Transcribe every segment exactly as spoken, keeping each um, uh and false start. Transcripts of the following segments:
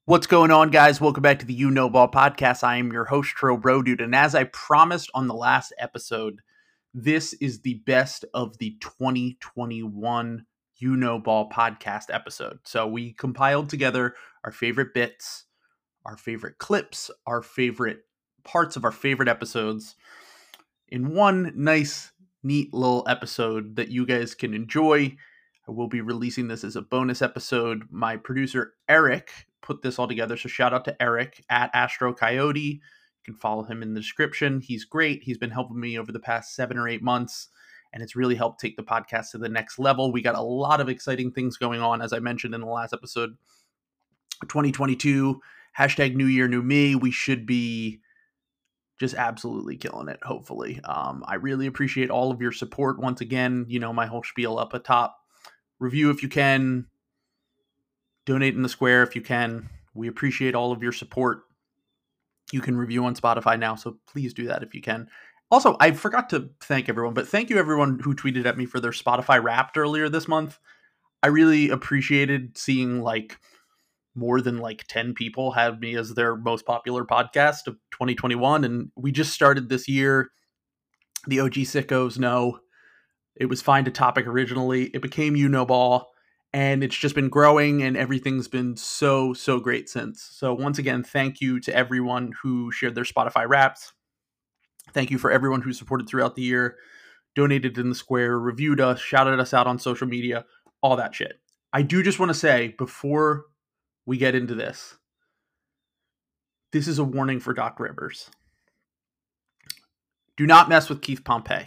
What's going on, guys? Welcome back to the You Know Ball podcast. I am your host, Tro Bro Dude, and as I promised on the last episode, this is the best of the twenty twenty-one You Know Ball podcast episode. So we compiled together our favorite bits, our favorite clips, our favorite parts of our favorite episodes in one nice, neat little episode that you guys can enjoy. I will be releasing this as a bonus episode. My producer, Eric, put this all together. So shout out to Eric at Astro Coyote. You can follow him in the description. He's great. He's been helping me over the past seven or eight months, and it's really helped take the podcast to the next level. We got a lot of exciting things going on, as I mentioned in the last episode. twenty twenty-two, hashtag New Year, New Me. We should be just absolutely killing it, hopefully. Um, I really appreciate all of your support. Once again, you know, my whole spiel up atop. Review if you can. Donate in the square if you can. We appreciate all of your support. You can review on Spotify now, so please do that if you can. Also, I forgot to thank everyone, but thank you everyone who tweeted at me for their Spotify Wrapped earlier this month. I really appreciated seeing like more than like ten people have me as their most popular podcast of twenty twenty-one, and we just started this year. The O G sickos know it was Find a Topic originally. It became You Know Ball. And it's just been growing, and everything's been so, so great since. So once again, thank you to everyone who shared their Spotify Wraps. Thank you for everyone who supported throughout the year, donated in the square, reviewed us, shouted us out on social media, all that shit. I do just want to say, before we get into this, this is a warning for Doc Rivers. Do not mess with Keith Pompey.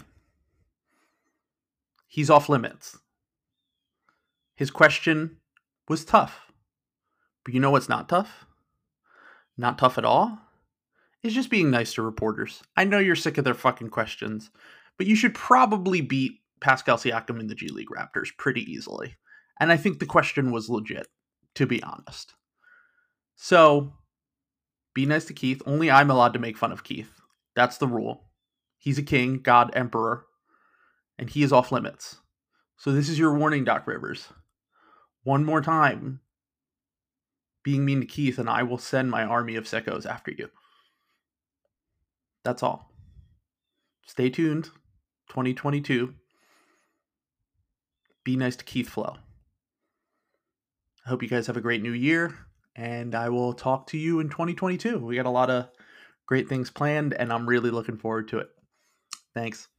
He's off limits. His question was tough. But you know what's not tough? Not tough at all? It's just being nice to reporters. I know you're sick of their fucking questions, but you should probably beat Pascal Siakam in the G League Raptors pretty easily. And I think the question was legit, to be honest. So, be nice to Keith. Only I'm allowed to make fun of Keith. That's the rule. He's a king, god, emperor, and he is off limits. So this is your warning, Doc Rivers. One more time, being mean to Keith, and I will send my army of sickos after you. That's all. Stay tuned. twenty twenty-two. Be nice to Keith Flow. I hope you guys have a great new year, and I will talk to you in twenty twenty-two. We got a lot of great things planned, and I'm really looking forward to it. Thanks.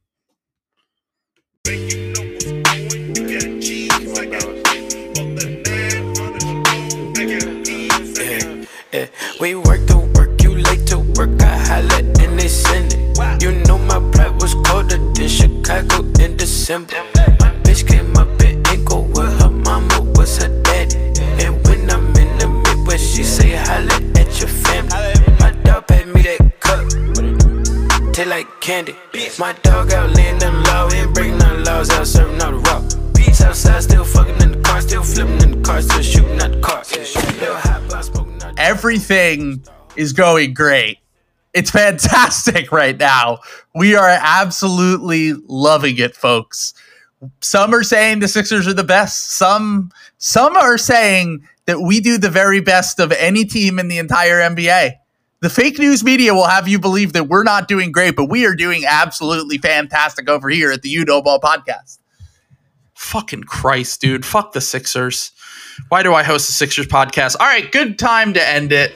Yeah, we work to work, you late to work, I holla and they send it. You know my pride was colder than Chicago in December. My bitch came up in Inglewood with her mama was her daddy. And when I'm in the Midwest, she say holla at your family. My dog paid me that cup, taste like candy. My dog out laying them low, ain't breaking none laws out, serving all the raw. Beats outside, still fucking in the car, still flipping in the car, still shooting at the car. Little hot box smoking. Everything is going great. It's fantastic right now. We are absolutely loving it, folks. Some are saying the Sixers are the best. Some some are saying that we do the very best of any team in the entire N B A. The fake news media will have you believe that we're not doing great, but we are doing absolutely fantastic over here at the You Know Ball podcast. Fucking Christ, dude. Fuck the Sixers. Why do I host a Sixers podcast? All right, good time to end it.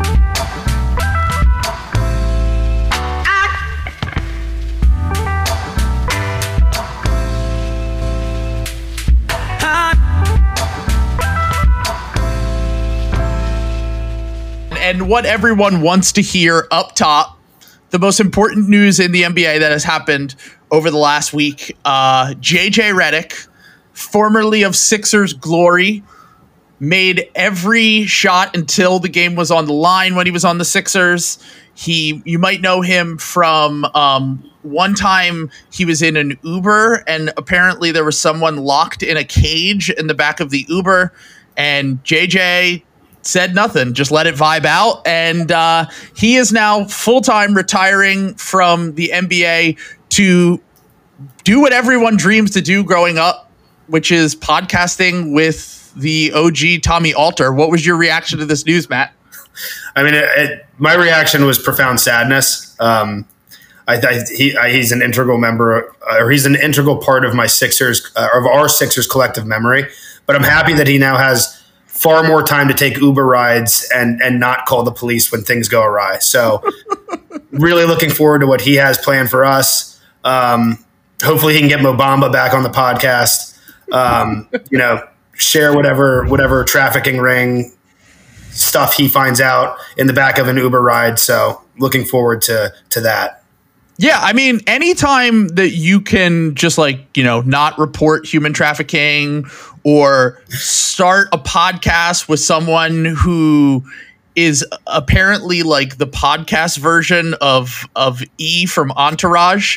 And what everyone wants to hear up top, the most important news in the N B A that has happened over the last week. Uh, J J Redick, formerly of Sixers glory, made every shot until the game was on the line when he was on the Sixers. He, you might know him from um, one time he was in an Uber, and apparently there was someone locked in a cage in the back of the Uber, and J J said nothing, just let it vibe out. And uh, he is now full-time retiring from the N B A to do what everyone dreams to do growing up, which is podcasting with with the O G Tommy Alter. What was your reaction to this news, Matt? I mean, it, it, my reaction was profound sadness. Um, I, I, he, I, he's an integral member, or he's an integral part of my Sixers, uh, of our Sixers collective memory. But I'm happy that he now has far more time to take Uber rides and and not call the police when things go awry. So, really looking forward to what he has planned for us. Um, hopefully, he can get Mo Bamba back on the podcast. Um, you know, share whatever whatever trafficking ring stuff he finds out in the back of an Uber ride. So, looking forward to to that. Yeah, I mean, anytime that you can just like, you know, not report human trafficking or start a podcast with someone who is apparently like the podcast version of of E from Entourage.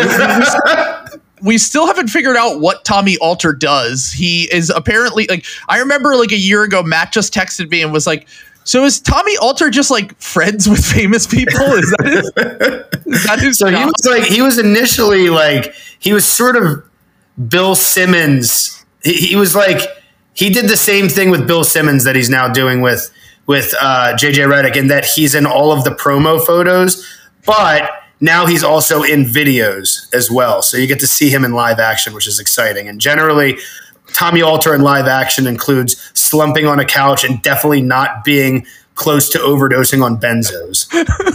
We still haven't figured out what Tommy Alter does. He is apparently like, I remember like a year ago, Matt just texted me and was like, so is Tommy Alter just like friends with famous people? Is that his, is that his so job? he was like, he was initially like, he was sort of Bill Simmons. He, he was like, he did the same thing with Bill Simmons that he's now doing with, with uh, J J Redick, in that he's in all of the promo photos, but now he's also in videos as well. So you get to see him in live action, which is exciting. And generally, Tommy Alter in live action includes slumping on a couch and definitely not being close to overdosing on benzos.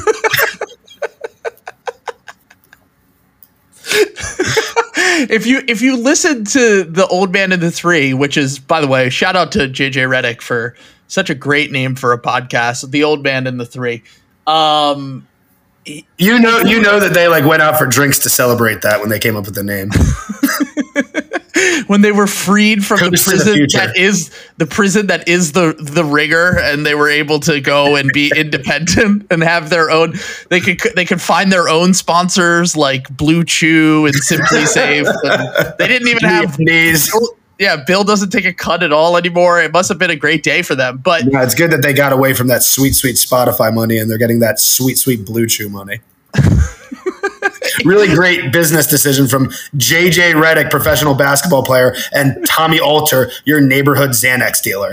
If you if you listen to The Old Man and the Three, which is, by the way, shout out to J J Redick for such a great name for a podcast, The Old Man and the Three. Um, you know, you know that they like went out for drinks to celebrate that when they came up with the name. When they were freed from Coast the prison the that is the prison that is the the rigor, and they were able to go and be independent and have their own. They could they could find their own sponsors like Blue Chew and Simply Safe. And they didn't even have knees. Yeah, Bill doesn't take a cut at all anymore. It must have been a great day for them. But yeah, it's good that they got away from that sweet, sweet Spotify money and they're getting that sweet, sweet Blue Chew money. Really great business decision from J J Redick, professional basketball player, and Tommy Alter, your neighborhood Xanax dealer.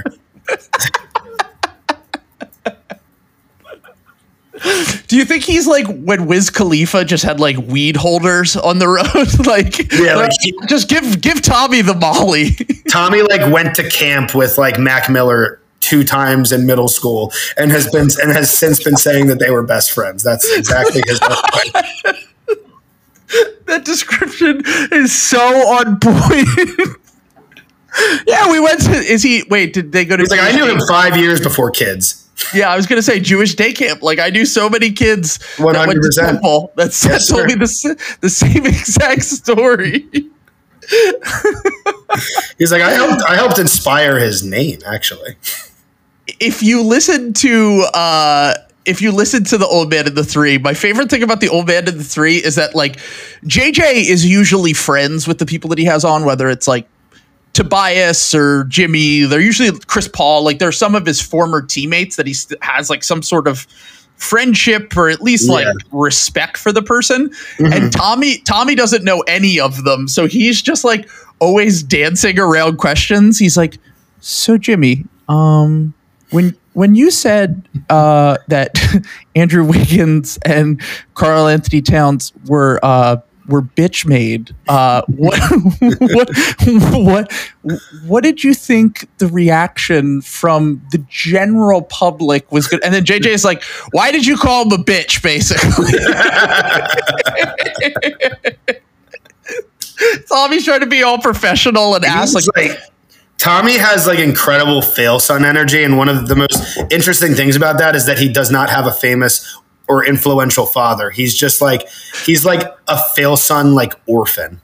Do you think he's like when Wiz Khalifa just had like weed holders on the road? like, yeah, like he, just give give Tommy the Molly. Tommy like went to camp with like Mac Miller two times in middle school and has been and has since been saying that they were best friends. That's exactly his point. That description is so on point. Yeah, we went to. Is he? Wait, did they go to? He's like, I knew him five years before kids. Yeah, I was gonna say Jewish day camp. Like I knew so many kids one hundred percent. that went to temple that yes, that told me the the same exact story. He's like, I helped. I helped inspire his name, actually. If you listen to. Uh, If you listen to The Old Man and the Three, my favorite thing about The Old Man and the Three is that like J J is usually friends with the people that he has on, whether it's like Tobias or Jimmy. They're usually Chris Paul. Like they're some of his former teammates that he st- has like some sort of friendship or at least like yeah. respect for the person. Mm-hmm. And Tommy, Tommy doesn't know any of them. So he's just like always dancing around questions. He's like, so Jimmy, um, when, When you said uh, that Andrew Wiggins and Karl Anthony Towns were uh, were bitch made, uh, what, what what what did you think the reaction from the general public was good? And then J J is like, "Why did you call him a bitch?" Basically, Tommy's trying to be all professional and ask like. like Tommy has like incredible fail son energy, and one of the most interesting things about that is that he does not have a famous or influential father. He's just like he's like a fail son like orphan.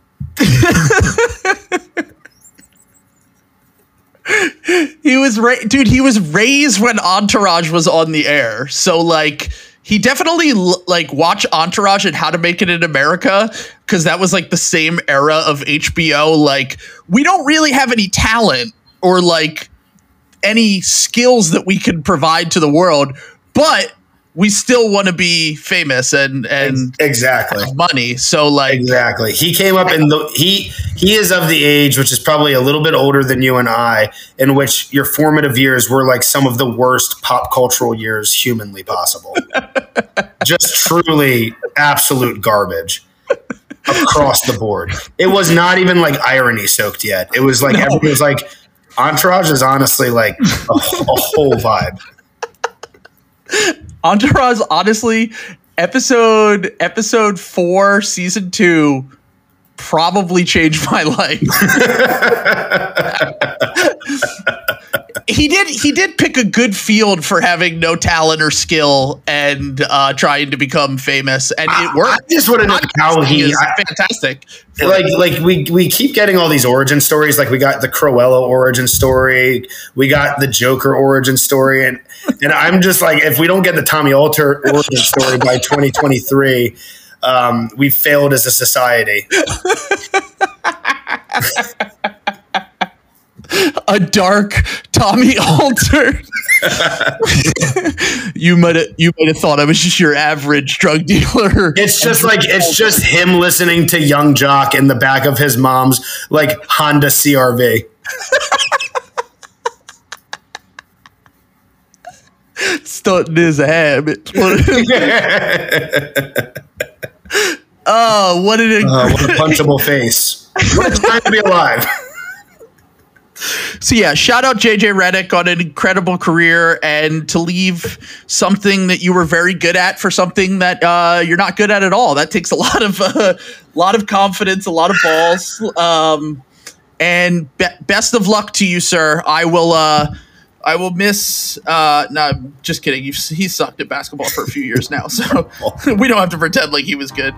He was ra- dude, he was raised when Entourage was on the air. So like he definitely l- like watch Entourage and How to Make It in America, because that was like the same era of H B O. Like we don't really have any talent or like any skills that we can provide to the world, but we still want to be famous and and exactly have money. So like exactly, he came up in the he he is of the age, which is probably a little bit older than you and I, in which your formative years were like some of the worst pop cultural years humanly possible. Just truly absolute garbage across the board. It was not even like irony soaked yet. It was like no. Everyone was like, Entourage is honestly like a, a whole vibe. Entourage, honestly, episode episode four, season two, probably changed my life. He did. He did pick a good field for having no talent or skill and uh, trying to become famous, and it worked. I just want to know how he is I, fantastic. Like, like we we keep getting all these origin stories. Like we got the Cruella origin story, we got the Joker origin story, and and I'm just like, if we don't get the Tommy Alter origin story by twenty twenty-three, um, we failed as a society. A dark Tommy Alter. you might have you might have thought I was just your average drug dealer. It's just like it's just him listening to Young Jock in the back of his mom's like Honda C R V. Stunting is a habit. Oh, what an uh, what a punchable face! What a time to be alive. So yeah, shout out J J Redick on an incredible career, and to leave something that you were very good at for something that uh, you're not good at at all. That takes a lot of a uh, lot of confidence, a lot of balls. Um, and be best of luck to you, sir. I will. Uh, I will miss. Uh, no, just kidding. You've, he sucked at basketball for a few years now, so we don't have to pretend like he was good.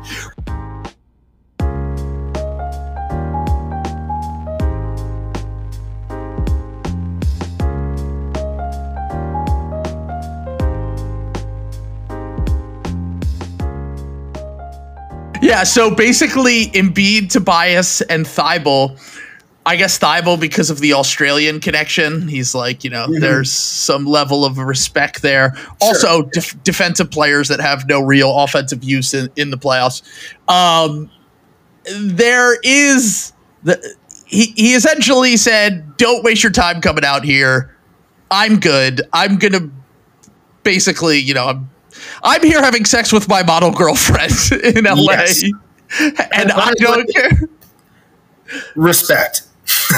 Yeah, so basically Embiid, Tobias, and Thibault. I guess Thibault because of the Australian connection. He's like, you know, mm-hmm. there's some level of respect there. Sure. Also, def defensive players that have no real offensive use in, in the playoffs. Um, there is the he he essentially said, "Don't waste your time coming out here. I'm good. I'm gonna basically, you know, I'm." I'm here having sex with my model girlfriend in L A, yes. and, and I don't care. Respect.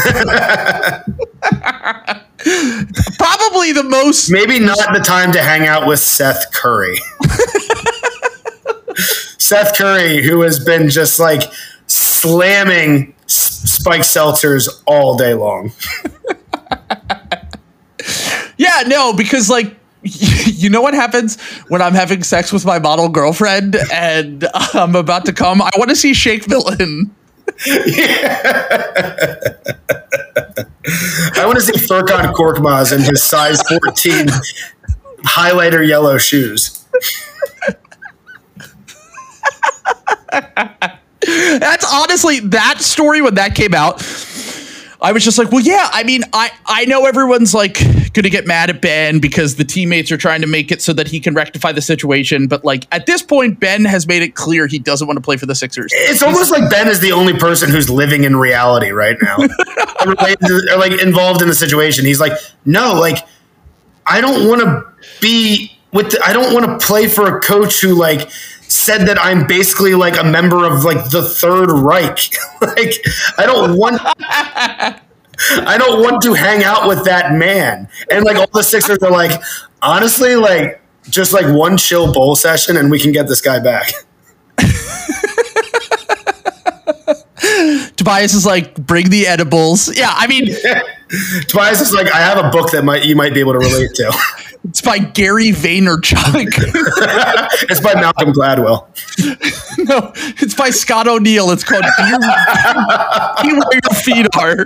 Probably the most. Maybe not the time to hang out with Seth Curry. Seth Curry, who has been just like slamming spiked seltzers all day long. Yeah, no, because like. You know what happens when I'm having sex with my model girlfriend and I'm about to come? I want to see Shake Milton. Yeah. I want to see Furkan Korkmaz in his size fourteen highlighter yellow shoes. That's honestly, that story when that came out, I was just like, well, yeah, I mean, I, I know everyone's like going to get mad at Ben because the teammates are trying to make it so that he can rectify the situation. But like at this point, Ben has made it clear he doesn't want to play for the Sixers. It's almost like Ben is the only person who's living in reality right now, related to, or like involved in the situation. He's like, no, like I don't want to be with, the, I don't want to play for a coach who like said that I'm basically like a member of like the Third Reich. Like I don't want I don't want to hang out with that man. And like all the Sixers are like, honestly, like just like one chill bowl session and we can get this guy back. Tobias is like, bring the edibles. Yeah, I mean yeah. Tobias is like, I have a book that might you might be able to relate to. It's by Gary Vaynerchuk. It's by Malcolm Gladwell. No, it's by Scott O'Neill. It's called Be Where Your Feet Are.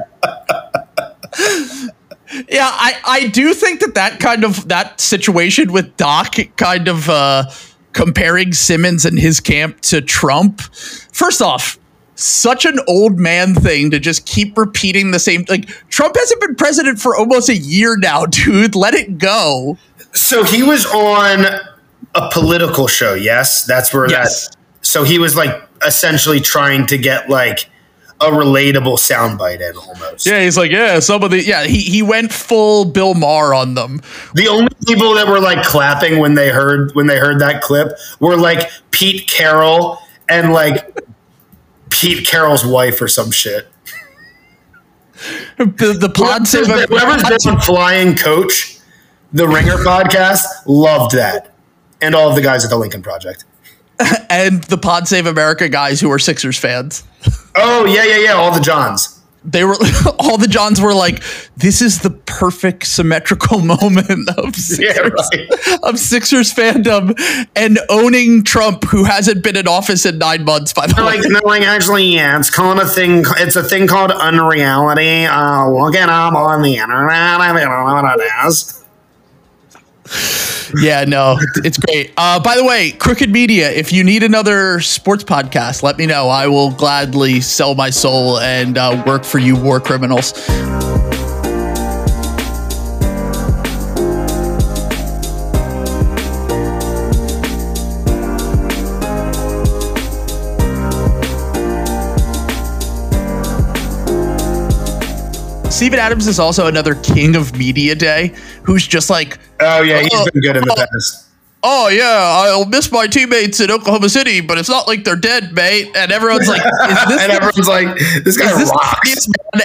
Yeah, I, I do think that that kind of that situation with Doc kind of uh, comparing Simmons and his camp to Trump. First off, such an old man thing to just keep repeating the same. Like Trump hasn't been president for almost a year now, dude. Let it go. So he was on a political show. Yes, that's where Yes. that. So he was like essentially trying to get like a relatable soundbite in almost. Yeah, he's like, yeah, some of the yeah, he he went full Bill Maher on them. The only people that were like clapping when they heard when they heard that clip were like Pete Carroll and like Pete Carroll's wife or some shit. The, the pod save Whoever's been on Flying Coach, the Ringer podcast, loved that, and all of the guys at the Lincoln Project. and the Pod Save America guys who are Sixers fans. Oh yeah, yeah, yeah. All the Johns. They were all the Johns were like, this is the perfect symmetrical moment of Sixers, Yeah, right. of Sixers fandom and owning Trump, who hasn't been in office in nine months. By the They're way, like, no, like actually, yeah, it's called a thing. It's a thing called unreality. Uh, look it up on the internet. I don't know what it is. yeah, no, it's great. Uh, by the way, Crooked Media, if you need another sports podcast, let me know. I will gladly sell my soul and uh, work for you, war criminals. Steven Adams is also another king of media day who's just like, Oh yeah, he's Oh, been good in the oh. past. oh yeah, I'll miss my teammates in Oklahoma City, but it's not like they're dead, mate. And everyone's like, is this, And everyone's like, this guy is this the rocks. funniest man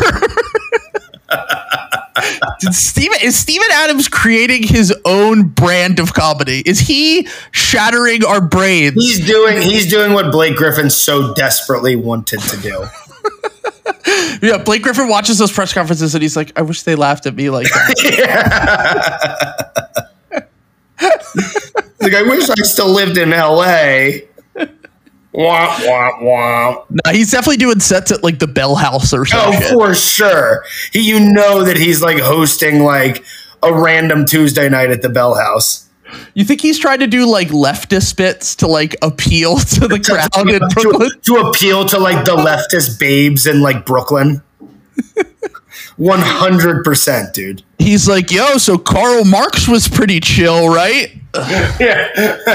ever? Did Steven, is Steven Adams creating his own brand of comedy? Is he shattering our brains? He's doing he's doing what Blake Griffin so desperately wanted to do. Yeah, Blake Griffin watches those press conferences and he's like, I wish they laughed at me like that. Like, I wish I still lived in L A. Wah, wah, wah. No, he's definitely doing sets at like the Bell House or something. Oh, for sure. He, you know that he's like hosting like a random Tuesday night at the Bell House. You think he's trying to do like leftist bits to like appeal to the crowd in Brooklyn? To, to appeal to like the leftist babes in like Brooklyn. one hundred percent, dude. He's like, yo, so Karl Marx was pretty chill, right? Yeah.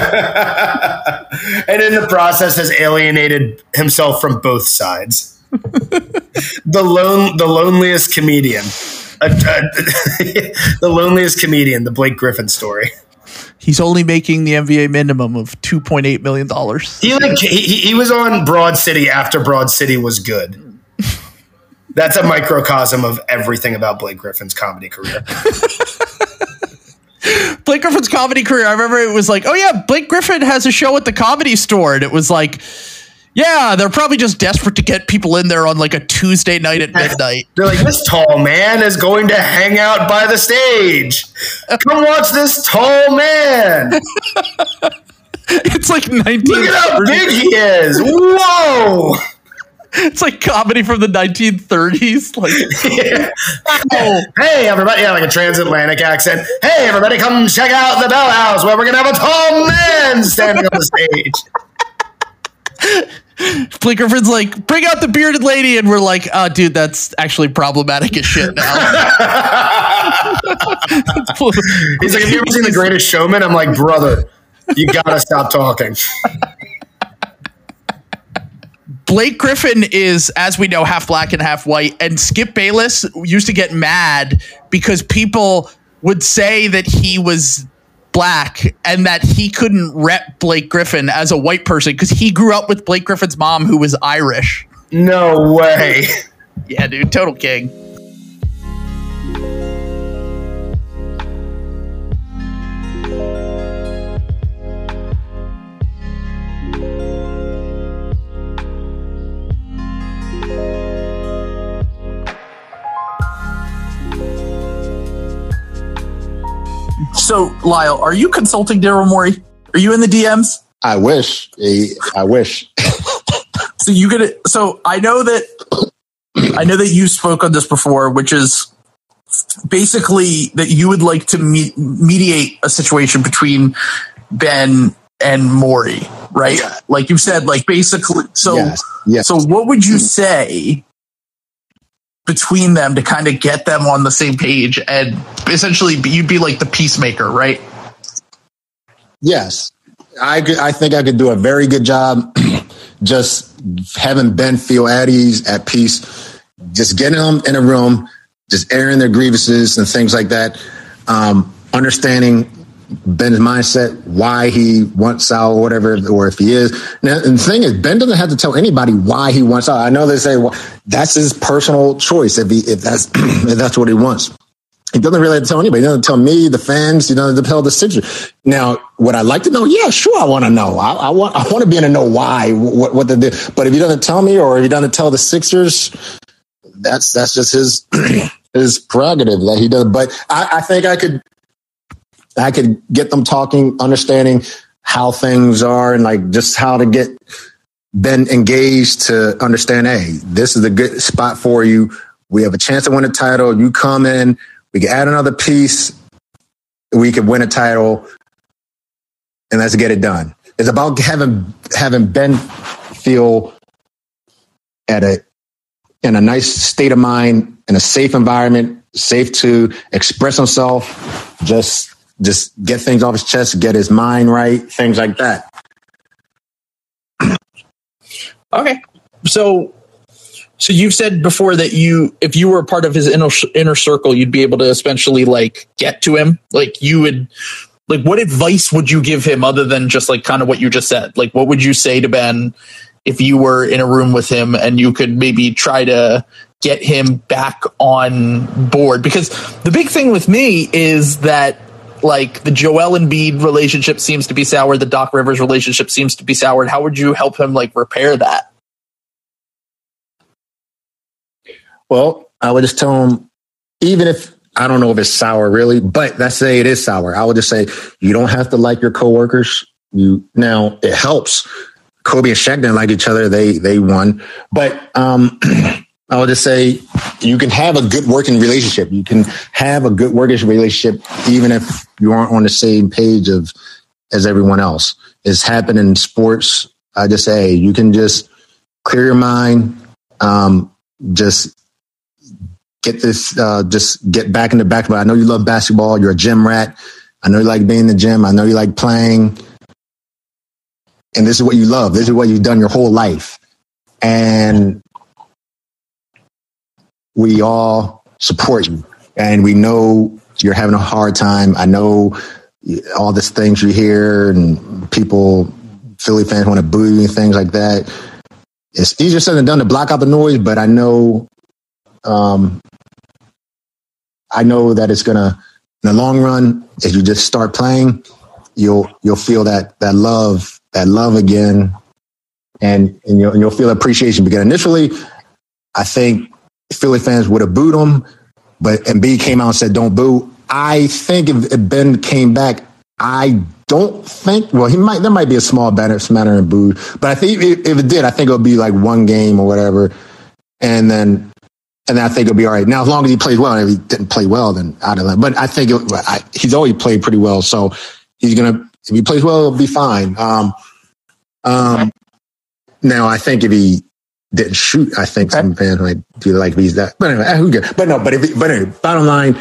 And in the process has alienated himself from both sides. the lone the loneliest comedian. Uh, uh, the loneliest comedian, the Blake Griffin story. He's only making the N B A minimum of two point eight million dollars. He like he, he was on Broad City after Broad City was good. That's a microcosm of everything about Blake Griffin's comedy career. Blake Griffin's comedy career, I remember it was like, oh yeah, Blake Griffin has a show at the Comedy Store. And it was like, yeah, they're probably just desperate to get people in there on like a Tuesday night at midnight. They're like, this tall man is going to hang out by the stage. Come watch this tall man. It's like nineteen Look at how big he is. Whoa. It's like comedy from the nineteen thirties. Like, Yeah. oh, Hey, everybody. Yeah, like a transatlantic accent. Hey, everybody, come check out the Bell House where we're going to have a tall man standing on the stage. Blake Griffin's like, bring out the bearded lady. And we're like, oh, dude, that's actually problematic as shit now. He's like, have you ever seen The Greatest Showman? I'm like, brother, you got to stop talking. Blake Griffin is, as we know, half black and half white. And Skip Bayless used to get mad because people would say that he was black and that he couldn't rep Blake Griffin as a white person because he grew up with Blake Griffin's mom, who was Irish. No way. Yeah, dude, total king. So, Lyle, are you consulting Daryl Morey? Are you in the D Ms? I wish. Eh, I wish. So you get it. So I know that I know that you spoke on this before, which is basically that you would like to me- mediate a situation between Ben and Morey, right? Like you said, like basically. So, Yes, yes. so what would you say between them to kind of get them on the same page and essentially be, you'd be like the peacemaker, right? Yes, I could, I think I could do a very good job just having Ben feel at ease, at peace, just getting them in a room, just airing their grievances and things like that, um, understanding Ben's mindset, why he wants out or whatever, or if he is. Now, and the thing is, Ben doesn't have to tell anybody why he wants out. I know they say, well, that's his personal choice if he if that's if that's what he wants. He doesn't really have to tell anybody. He doesn't tell me, the fans. He doesn't tell the Sixers. Now, would I like to know? Yeah, sure, I want to know. I, I want I want to be in to know why, what what they do. But if he doesn't tell me, or if he doesn't tell the Sixers, that's that's just his his prerogative that he does. But I, I think I could. I could get them talking, understanding how things are and like just how to get Ben engaged to understand, hey, this is a good spot for you. We have a chance to win a title. You come in, we can add another piece. We can win a title and let's get it done. It's about having, having Ben feel at a, in a nice state of mind, in a safe environment, safe to express himself, just Just get things off his chest, get his mind right, things like that. Okay. So so you've said before that you, if you were a part of his inner, inner circle, you'd be able to essentially like get to him. Like you would, like what advice would you give him other than just like kind of what you just said? Like what would you say to Ben if you were in a room with him and you could maybe try to get him back on board? Because the big thing with me is that like the Joel Embiid relationship seems to be soured. The Doc Rivers relationship seems to be soured. How would you help him like repair that? Well, I would just tell him, even if I don't know if it's sour really, but let's say it is sour. I would just say, you don't have to like your coworkers. You now it helps. Kobe and Shaq didn't like each other. They, they won, but, um, I would just say you can have a good working relationship. You can have a good working relationship, even if you aren't on the same page of as everyone else. It's happened in sports. I just say you can just clear your mind, um, just get this, uh, just get back in the basketball. I know you love basketball. You're a gym rat. I know you like being in the gym. I know you like playing. And this is what you love. This is what you've done your whole life. And we all support you, and we know you're having a hard time. I know all these things you hear and people, Philly fans want to boo you and things like that. It's easier said than done to block out the noise, but I know, um, I know that it's gonna, in the long run, if you just start playing, you'll you'll feel that that love, that love again, and and you'll, and you'll feel appreciation. Because initially, I think Philly fans would have booed him, but Embiid came out and said, don't boo. I think if, if Ben came back, I don't think, well, he might, there might be a small banner, smatter and boo, but I think if, if it did, I think it would be like one game or whatever. And then, and then I think it'll be all right. Now, as long as he plays well, and if he didn't play well, then I don't know. But I think it, I, he's always played pretty well. So he's going to, if he plays well, it'll be fine. Um, um, now I think if he didn't shoot, I think some fans might feel like he's that. But anyway, who cares? But no, but if, but anyway, bottom line.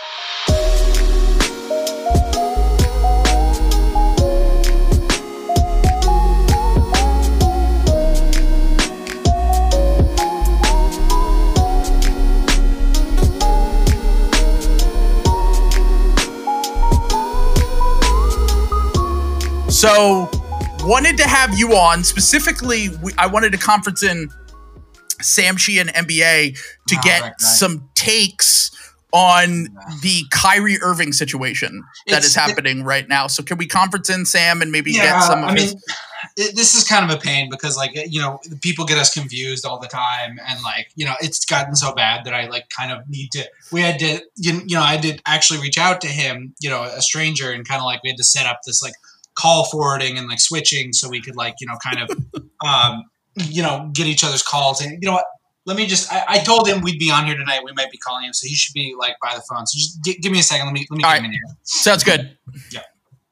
So, wanted to have you on. Specifically, we, I wanted to conference in Sam Sheehan, N B A, to oh, get right, right. some takes on the Kyrie Irving situation that it's, is happening it, right now. So, can we conference in Sam and maybe yeah, get some of I his... mean, it, this is kind of a pain because, like, you know, people get us confused all the time. And, like, you know, it's gotten so bad that I, like, kind of need to... We had to, you, you know, I did actually reach out to him, you know, a stranger, and kind of, like, we had to set up this, like, call forwarding and like switching so we could like, you know, kind of, um, you know, get each other's calls. And you know what, let me just, I, I told him we'd be on here tonight. We might be calling him. So he should be like by the phone. So just g- give me a second. Let me, let me All get right. him in here. Sounds good. Yeah.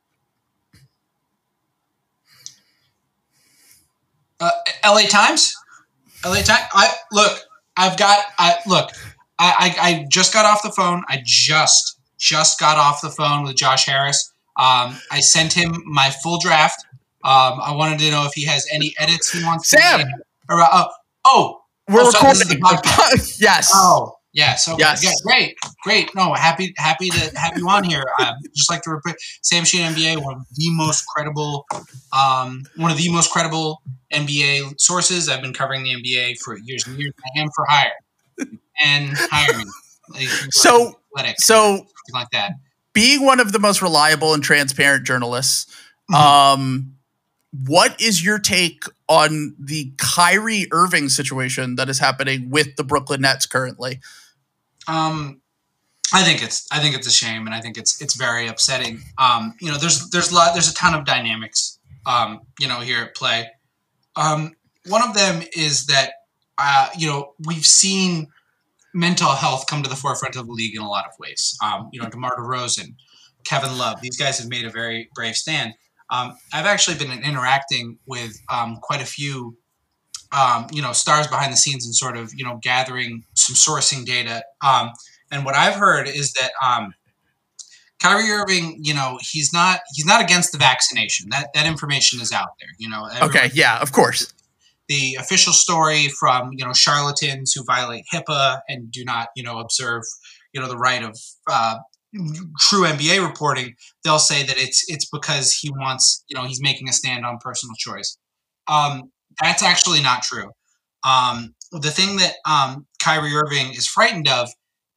Uh, L A Times, L A Times. I look, I've got, I look, I, I, I just got off the phone. I just, just got off the phone with Josh Harris. Um, I sent him my full draft. Um, I wanted to know if he has any edits he wants Sam! to make. Or, uh, oh, We're oh, sorry, this recording. is the podcast. Yes. Oh, yes. Okay. Yes. Yeah, great. Great. No, happy happy to have you on here. Um, just like to repeat, Sam Sheehan N B A, one of the most credible, um, one of the most credible N B A sources. I've been covering the N B A for years and years. I am for hire and hiring. Like, So, athletic, so something like that. being one of the most reliable and transparent journalists, Mhm. um, what is your take on the Kyrie Irving situation that is happening with the Brooklyn Nets currently? Um, I think it's I think it's a shame, and I think it's it's very upsetting. Um, you know, there's there's a lot there's a ton of dynamics, um, you know, here at play. Um, one of them is that uh, you know, we've seen mental health come to the forefront of the league in a lot of ways. Um, you know, DeMar DeRozan, Kevin Love, these guys have made a very brave stand. Um, I've actually been interacting with um, quite a few, um, you know, stars behind the scenes and sort of, you know, gathering some sourcing data. Um, and what I've heard is that um, Kyrie Irving, you know, he's not he's not against the vaccination. That that information is out there. You know. Everyone, Okay, yeah, of course. The official story from, you know, charlatans who violate HIPAA and do not, you know, observe, you know, the right of uh, true N B A reporting, they'll say that it's it's because he wants, you know, he's making a stand on personal choice. Um, that's actually not true. Um, the thing that um, Kyrie Irving is frightened of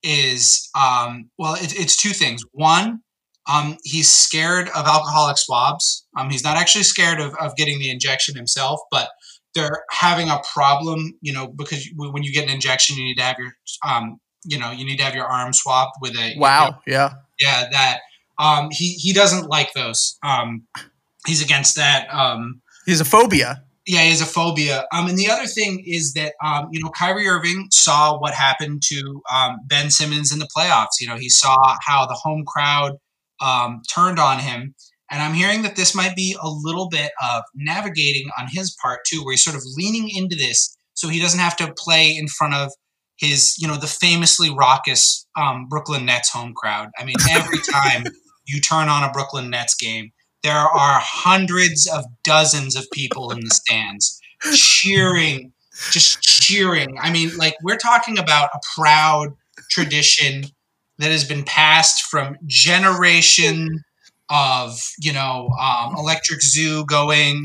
is, um, well, it, it's two things. One, um, he's scared of alcoholic swabs. Um, he's not actually scared of, of getting the injection himself, but they're having a problem, you know, because when you get an injection, you need to have your, um, you know, you need to have your arm swabbed with a. Wow. You know, yeah. Yeah. That um, he he doesn't like those. Um, he's against that. Um, He's a phobia. Yeah, he has a phobia. Um, and the other thing is that um, you know, Kyrie Irving saw what happened to um, Ben Simmons in the playoffs. You know, he saw how the home crowd um, turned on him. And I'm hearing that this might be a little bit of navigating on his part too, where he's sort of leaning into this so he doesn't have to play in front of his, you know, the famously raucous um, Brooklyn Nets home crowd. I mean, every time you turn on a Brooklyn Nets game, there are hundreds of dozens of people in the stands cheering, just cheering. I mean, like, we're talking about a proud tradition that has been passed from generation of, you know, um, Electric Zoo going,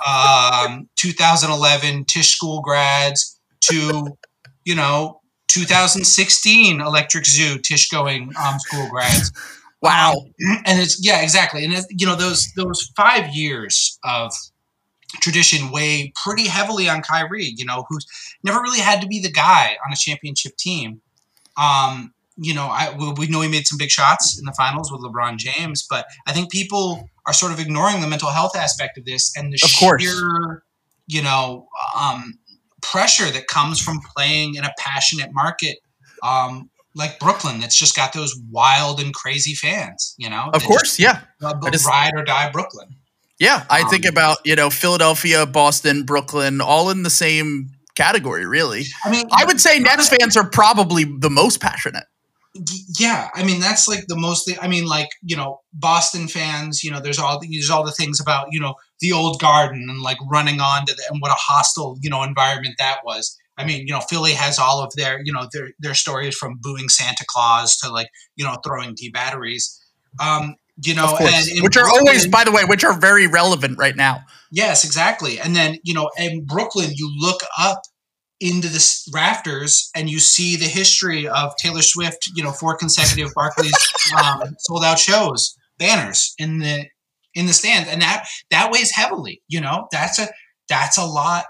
um, two thousand eleven Tisch School grads to, you know, two thousand sixteen Electric Zoo Tisch going um, school grads. Wow. Um, and it's, yeah, exactly. And, it's, you know, those those five years of tradition weigh pretty heavily on Kyrie, you know, who's never really had to be the guy on a championship team. Um, You know, I, we know he made some big shots in the finals with LeBron James, but I think people are sort of ignoring the mental health aspect of this and the Of course. sheer, you know, um, pressure that comes from playing in a passionate market um, like Brooklyn that's just got those wild and crazy fans, you know? Of course, just, yeah. Uh, I just- ride or die Brooklyn. Yeah, I think Um, about, you know, Philadelphia, Boston, Brooklyn, all in the same category, really. I mean, I would say Nets fans are probably the most passionate. Yeah, I mean that's like the most. I mean, like, you know, Boston fans. You know, there's all there's all the things about, you know, the old Garden and like running on to the, and what a hostile, you know, environment that was. I mean, you know, Philly has all of their, you know, their their stories from booing Santa Claus to, like, you know, throwing tea batteries. Um, you know, Of course. and in Which are Brooklyn- always, by the way, which are very relevant right now. Yes, exactly. And then, you know, in Brooklyn, you look up into the s- rafters and you see the history of Taylor Swift, you know, four consecutive Barclays um, sold out shows, banners in the in the stands, and that that weighs heavily. You know, that's a that's a lot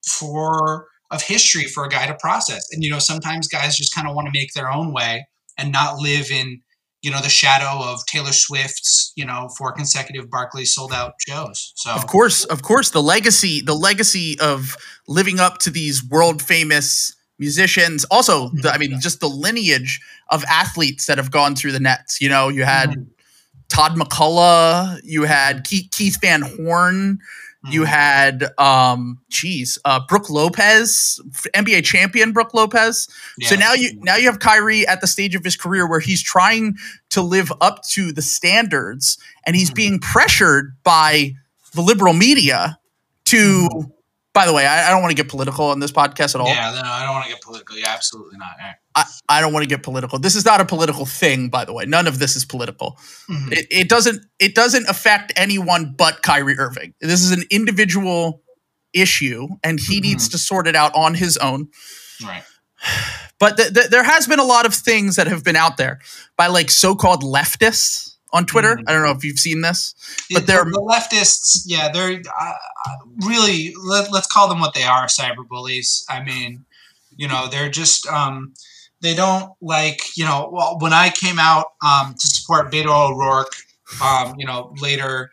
for of history for a guy to process. And, you know, sometimes guys just kind of want to make their own way and not live in, you know, the shadow of Taylor Swift's, you know, four consecutive Barclays sold out shows. So Of course, of course, the legacy, the legacy of living up to these world famous musicians. Also, the, I mean, just the lineage of athletes that have gone through the Nets. You know, you had Mhm. Todd McCullough, you had Keith, Keith Van Horn, You had, um, geez, uh, Brooke Lopez, N B A champion Brooke Lopez. Yeah. So now you now you have Kyrie at the stage of his career where he's trying to live up to the standards, and he's being pressured by the liberal media to. Mm-hmm. By the way, I, I don't want to get political on this podcast at all. Yeah, no, I don't want to get political. Yeah, absolutely not. Right. I, I don't want to get political. This is not a political thing, by the way. None of this is political. Mm-hmm. It, it doesn't it doesn't affect anyone but Kyrie Irving. This is an individual issue, and he mm-hmm. needs to sort it out on his own. Right. But th- th- there has been a lot of things that have been out there by like so-called leftists on Twitter. Mm-hmm. I don't know if you've seen this, but it, they're the leftists. Yeah, they're uh, really let, let's call them what they are: cyberbullies. I mean, you know, they're just um, they don't like you know. Well, when I came out um, to support Beto O'Rourke, um, you know, later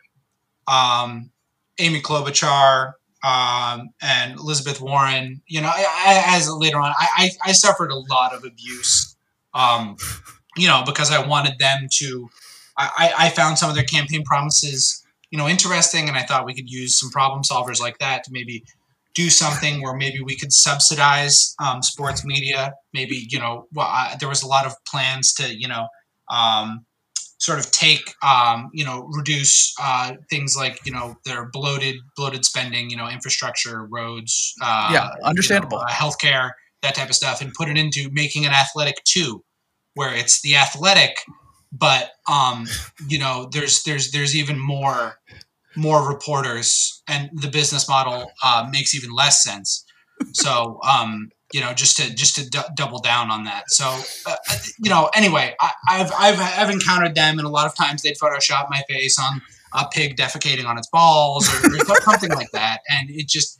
um, Amy Klobuchar um, and Elizabeth Warren, you know, I, I, as later on, I, I, I suffered a lot of abuse, um, you know, because I wanted them to. I, I found some of their campaign promises, you know, interesting, and I thought we could use some problem solvers like that to maybe do something where maybe we could subsidize um, sports media. Maybe, you know, well, I, there was a lot of plans to, you know, um, sort of take, um, you know, reduce uh, things like, you know, their bloated, bloated spending, you know, infrastructure, roads, uh, yeah, understandable, you know, uh, healthcare, that type of stuff, and put it into making an athletic too, where it's the athletic. But um, you know, there's there's there's even more more reporters, and the business model uh, makes even less sense. So um, you know, just to just to d- double down on that. So uh, you know, anyway, I, I've I've I've encountered them, and a lot of times they'd Photoshop my face on a pig defecating on its balls or, or something like that, and it just.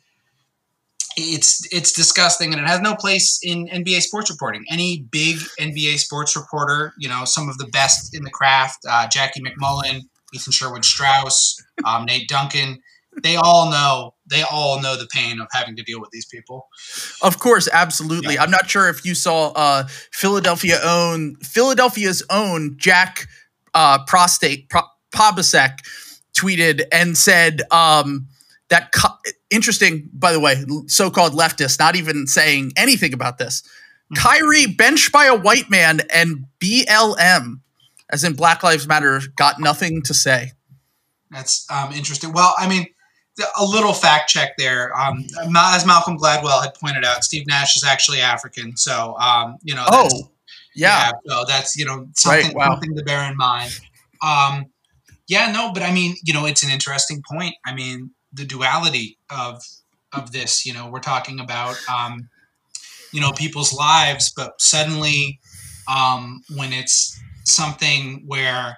It's it's disgusting, and it has no place in N B A sports reporting. Any big N B A sports reporter, you know, some of the best in the craft, uh, Jackie McMullen, Ethan Sherwood Strauss, um, Nate Duncan, they all know they all know the pain of having to deal with these people. Of course, absolutely. Yeah. I'm not sure if you saw uh, Philadelphia own Philadelphia's own Jack uh, Prostate Pro- Pobasek tweeted and said. Um, That co- interesting, by the way, so-called leftists not even saying anything about this. Mm-hmm. Kyrie benched by a white man and B L M, as in Black Lives Matter, got nothing to say. That's um, interesting. Well, I mean, a little fact check there. Um, as Malcolm Gladwell had pointed out, Steve Nash is actually African. So, um, you know, that's, oh, yeah. yeah. So that's, you know, something, right, wow. something to bear in mind. Um, yeah, no, but I mean, you know, it's an interesting point. I mean, the duality of of this, you know, we're talking about, um, you know, people's lives, but suddenly um, when it's something where,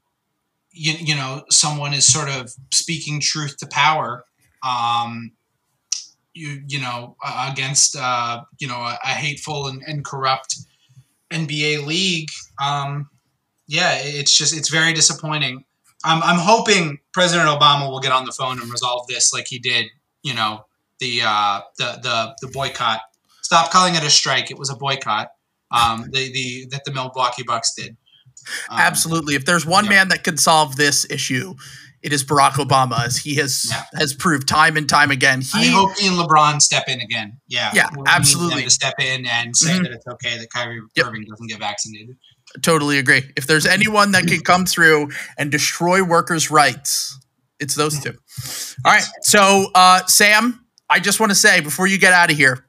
you, you know, someone is sort of speaking truth to power, um, you you know, uh, against, uh, you know, a, a hateful and, and corrupt N B A league, um, yeah, it's just, it's very disappointing. I'm I'm hoping President Obama will get on the phone and resolve this like he did, you know, the uh, the the the boycott. Stop calling it a strike; it was a boycott. Um, the the that the Milwaukee Bucks did. Um, Absolutely. If there's one yeah. man that can solve this issue, it is Barack Obama, as he has yeah. has proved time and time again. He, I hope he and LeBron step in again. Yeah, yeah, we absolutely. Need them to step in and say mm-hmm. that it's okay that Kyrie yep. Irving doesn't get vaccinated. Totally agree. If there's anyone that can come through and destroy workers' rights, it's those two. All right. So, uh, Sam, I just want to say before you get out of here,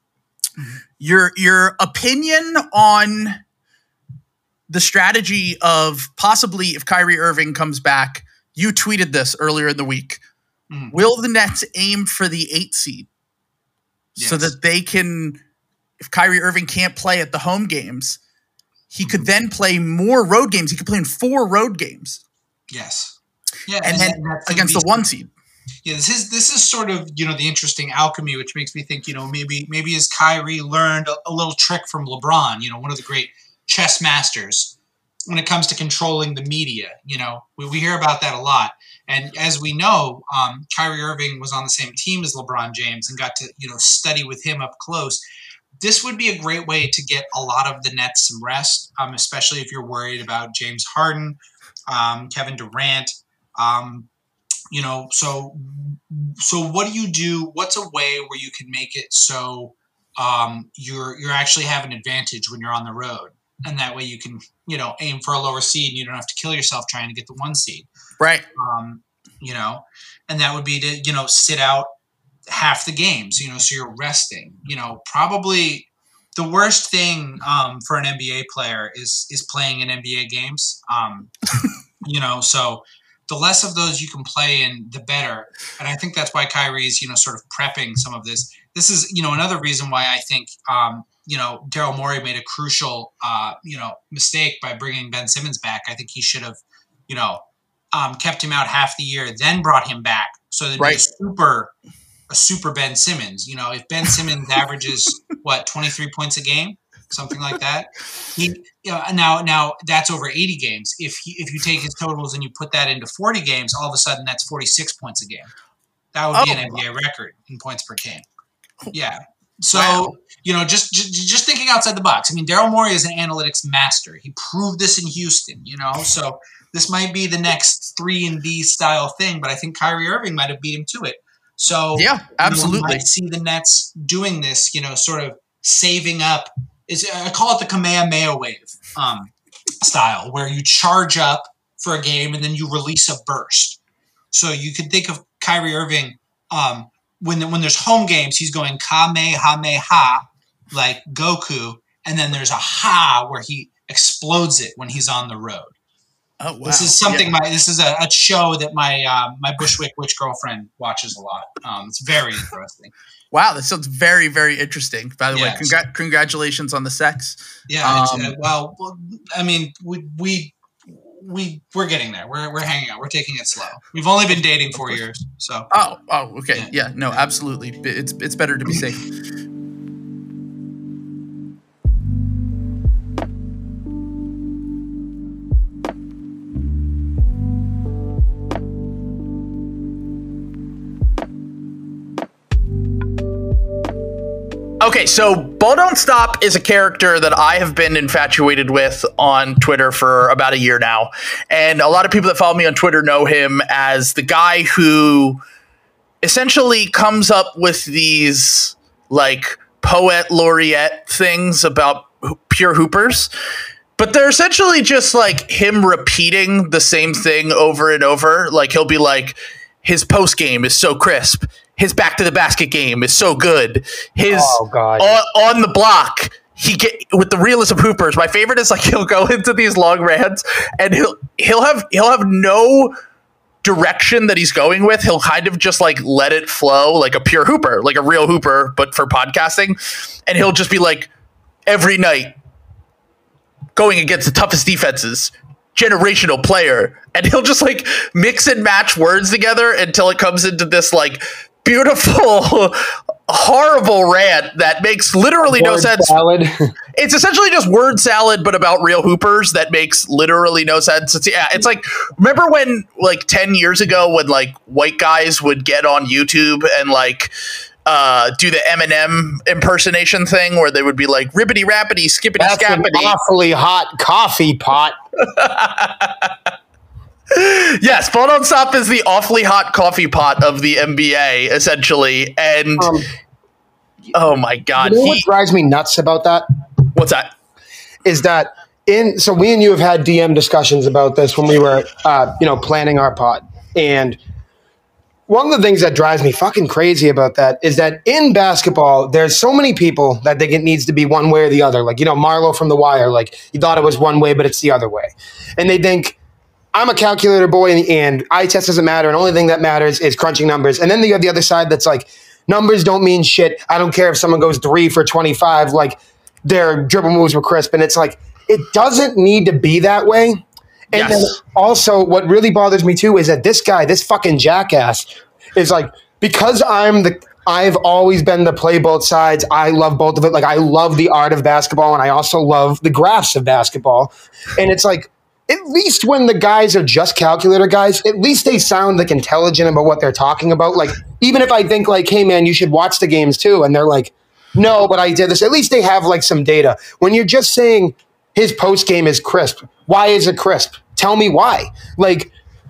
your your opinion on the strategy of possibly if Kyrie Irving comes back, you tweeted this earlier in the week. Mm. Will the Nets aim for the eight seed yes. so that they can, if Kyrie Irving can't play at the home games, he could then play more road games. He could play in four road games. Yes. Yeah. And, and then against the one seed. Yeah, this is this is sort of, you know, the interesting alchemy, which makes me think, you know, maybe maybe has Kyrie learned a, a little trick from LeBron, you know, one of the great chess masters when it comes to controlling the media. You know, we, we hear about that a lot. And as we know, um, Kyrie Irving was on the same team as LeBron James and got to, you know, study with him up close. This would be a great way to get a lot of the Nets some rest, um, especially if you're worried about James Harden, um, Kevin Durant. Um, you know, so so what do you do? What's a way where you can make it so um, you're you're actually have an advantage when you're on the road, and that way you can, you know, aim for a lower seed and you don't have to kill yourself trying to get the one seed. Right. Um, you know, and that would be to, you know, sit out half the games, you know, so you're resting. You know, probably the worst thing um, for an N B A player is is playing in N B A games. Um, you know, so the less of those you can play in, the better. And I think that's why Kyrie's, you know, sort of prepping some of this. This is, you know, another reason why I think, um, you know, Daryl Morey made a crucial, uh, you know, mistake by bringing Ben Simmons back. I think he should have, you know, um, kept him out half the year, then brought him back. So there'd Right. be a super, a super Ben Simmons. You know, if Ben Simmons averages, what, twenty-three points a game? Something like that. He, you know, now, now that's over eighty games. If he, if you take his totals and you put that into forty games, all of a sudden that's forty-six points a game. That would be Oh. an N B A record in points per game. Yeah. So, Wow. you know, just, just just thinking outside the box. I mean, Daryl Morey is an analytics master. He proved this in Houston, you know. So this might be the next three and D style thing, but I think Kyrie Irving might have beat him to it. So Yeah, you know, absolutely. we might see the Nets doing this, you know, sort of saving up. Is I call it the Kamehameha wave um, style, where you charge up for a game and then you release a burst. So you could think of Kyrie Irving um, when when there's home games, he's going Kamehameha like Goku, and then there's a ha where he explodes it when he's on the road. Oh, wow. This is something Yeah. my this is a, a show that my uh, my Bushwick witch girlfriend watches a lot. Um, it's very interesting. Wow, that sounds very, very interesting. By the way, Yes. congra- congratulations on the sex. Yeah. It's, Um, uh, well, well, I mean, we we we we're getting there. We're we're hanging out. We're taking it slow. We've only been dating four years, so Oh, oh, okay. Yeah. Yeah, no, absolutely. It's it's better to be safe. Okay, so Ball Don't Stop is a character that I have been infatuated with on Twitter for about a year now. And a lot of people that follow me on Twitter know him as the guy who essentially comes up with these like poet laureate things about ho- pure hoopers. But they're essentially just like him repeating the same thing over and over. Like he'll be like, his post game is so crisp. His back to the basket game is so good. His Oh, God. on, on the block, he get with the realest of hoopers. My favorite is like he'll go into these long rants and he'll he'll have he'll have no direction that he's going with. He'll kind of just like let it flow like a pure hooper, like a real hooper, but for podcasting. And he'll just be like, every night going against the toughest defenses, generational player. And he'll just like mix and match words together until it comes into this like beautiful, horrible rant that makes literally no Word sense. salad. It's essentially just word salad, but about real hoopers that makes literally no sense. It's, yeah, it's like, remember when like ten years ago when like white guys would get on YouTube and like uh, do the Eminem impersonation thing where they would be like ribbity rappity, skippity That's an scappity. awfully hot coffee pot. Yes, Ball Don't Stop is the awfully hot coffee pot of the N B A, essentially. And Um, oh my God. You know he- what drives me nuts about that what's that? is that in so we and you have had D M discussions about this when we were uh, you know planning our pod, and one of the things that drives me fucking crazy about that is that in basketball, there's so many people that think it needs to be one way or the other. Like, you know, Marlo from The Wire, like he thought it was one way, but it's the other way. And they think, I'm a calculator boy and, and eye test doesn't matter. And the only thing that matters is crunching numbers. And then you have the other side that's like, numbers don't mean shit. I don't care if someone goes three for twenty-five, like their dribble moves were crisp. And it's like, it doesn't need to be that way. And Yes. then also, what really bothers me too is that this guy, this fucking jackass, is like, because I'm the, I've always been the play both sides. I love both of it. Like, I love the art of basketball, and I also love the graphs of basketball. And it's like, at least when the guys are just calculator guys, at least they sound like intelligent about what they're talking about. Like, even if I think like, hey man, you should watch the games too, and they're like, no, but I did this. At least they have like some data. When you're just saying his post game is crisp, why is it crisp? Tell me why. Like,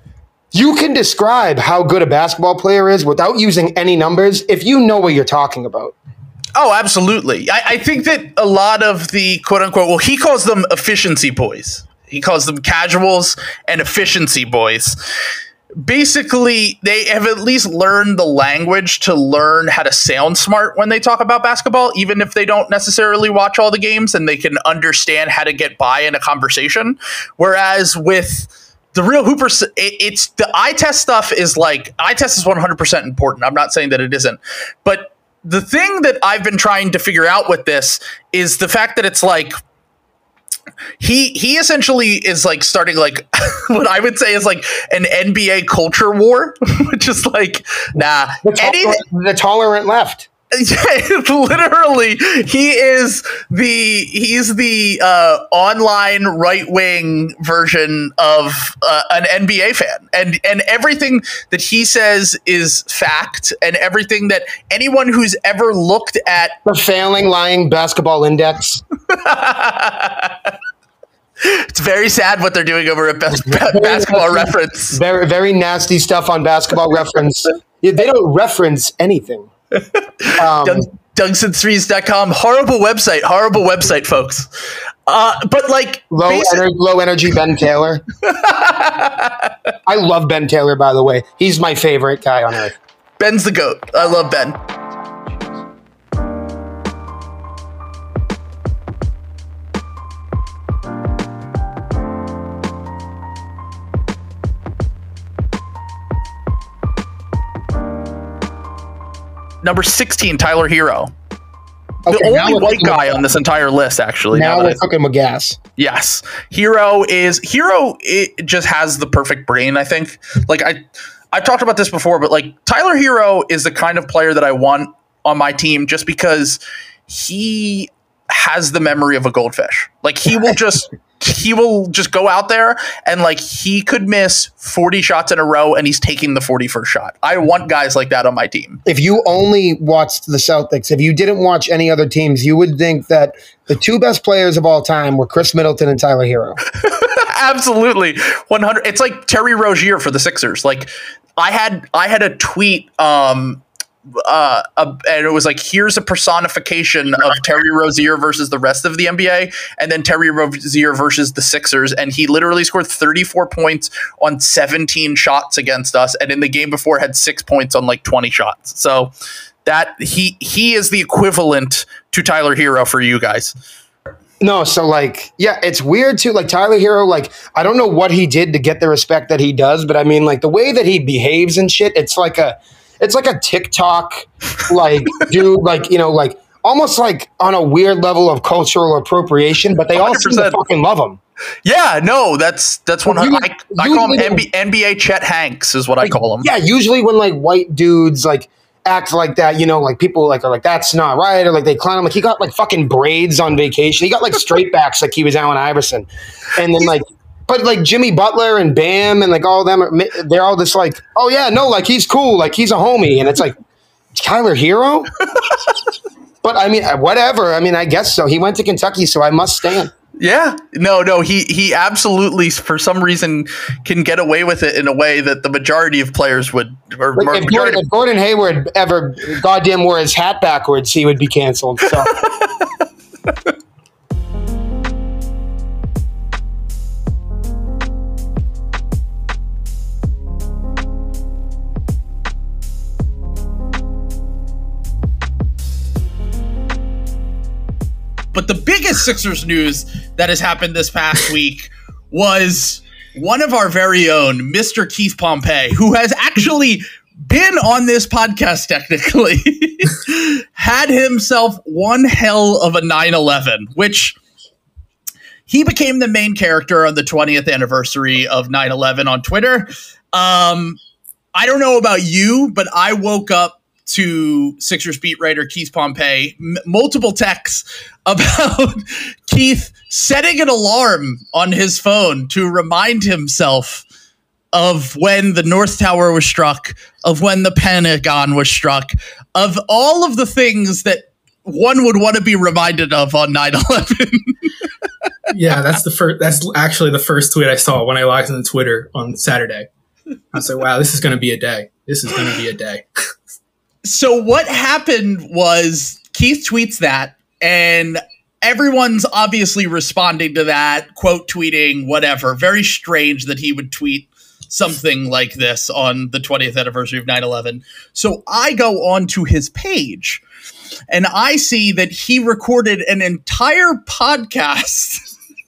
you can describe how good a basketball player is without using any numbers if you know what you're talking about. Oh, absolutely. I, I think that a lot of the quote unquote, well, he calls them efficiency boys. He calls them casuals and efficiency boys. Basically, they have at least learned the language to learn how to sound smart when they talk about basketball, even if they don't necessarily watch all the games, and they can understand how to get by in a conversation. Whereas with the real hoopers, it, it's the eye test stuff is like, eye test is one hundred percent important. I'm not saying that it isn't. But the thing that I've been trying to figure out with this is the fact that it's like, He he essentially is like starting like what I would say is like an N B A culture war, which is like, nah. The, tolerant, the tolerant left. Yeah, literally, he is the he's the uh, online right wing version of uh, an N B A fan, and and everything that he says is fact, and everything that anyone who's ever looked at the failing lying basketball index. It's very sad what they're doing over at Bas- Basketball Reference. Very, very nasty stuff on Basketball Reference. Yeah, they don't reference anything. Um, Dung- Dunson threes dot com. Horrible website. Horrible website, folks. Uh, but like low, ener- low energy Ben Taylor. I love Ben Taylor, by the way. He's my favorite guy on earth. Ben's the GOAT. I love Ben. Number sixteen, Tyler Hero. Okay, the only white guy on this entire list, actually. Now, now we're cooking with gas. Yes. Hero is Hero it just has the perfect brain, I think. Like I I've talked about this before, but like Tyler Hero is the kind of player that I want on my team just because he has the memory of a goldfish. Like he will just he will just go out there and like he could miss forty shots in a row and he's taking the forty-first shot. I want guys like that on my team. If you only watched the Celtics, if you didn't watch any other teams, you would think that the two best players of all time were Chris Middleton and Tyler Hero. Absolutely. one hundred It's like Terry Rozier for the Sixers. Like I had I had a tweet um Uh, uh, and it was like, here's a personification of Terry Rozier versus the rest of the N B A, and then Terry Rozier versus the Sixers, and he literally scored thirty-four points on seventeen shots against us, and in the game before had six points on like twenty shots. So that he he is the equivalent to Tyler Hero for you guys. No, so like, yeah, it's weird too. Like Tyler Hero, like I don't know what he did to get the respect that he does, but I mean, like the way that he behaves and shit, it's like a It's like a TikTok, like, dude, like, you know, like almost like on a weird level of cultural appropriation, but they all seem to fucking love him. Yeah, no, that's that's one hundred. I, I call him N B A, N B A Chet Hanks is what like, I call him. Yeah, usually when like white dudes like act like that, you know, like people like are like, that's not right, or like they clown him. Like he got like fucking braids on vacation. He got like straight backs like he was Allen Iverson. And then like, but like Jimmy Butler and Bam and like all of them, are, they're all just like, oh yeah, no, like he's cool, like he's a homie, and it's like Tyler Hero. But I mean, whatever. I mean, I guess so. He went to Kentucky, so I must stand. Yeah, no, no, he he absolutely for some reason can get away with it in a way that the majority of players would. Or like if, Gordon, if Gordon Hayward ever goddamn wore his hat backwards, he would be canceled. So. But the biggest Sixers news that has happened this past week was one of our very own, Mister Keith Pompey, who has actually been on this podcast technically, had himself one hell of a nine eleven, which he became the main character on the twentieth anniversary of nine eleven on Twitter. Um, I don't know about you, but I woke up to Sixers beat writer Keith Pompey m- multiple texts about Keith setting an alarm on his phone to remind himself of when the North Tower was struck, of when the Pentagon was struck, of all of the things that one would want to be reminded of on nine eleven. Yeah, that's the first. That's actually the first tweet I saw when I logged into Twitter on Saturday. I was like, wow, this is going to be a day. This is going to be a day. So what happened was Keith tweets that, and everyone's obviously responding to that, quote tweeting, whatever. Very strange that he would tweet something like this on the twentieth anniversary of nine eleven. So I go onto his page, and I see that he recorded an entire podcast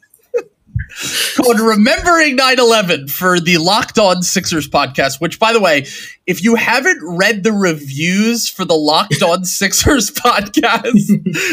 called Remembering nine eleven for the Locked On Sixers podcast, which, by the way, if you haven't read the reviews for the Locked On Sixers podcast,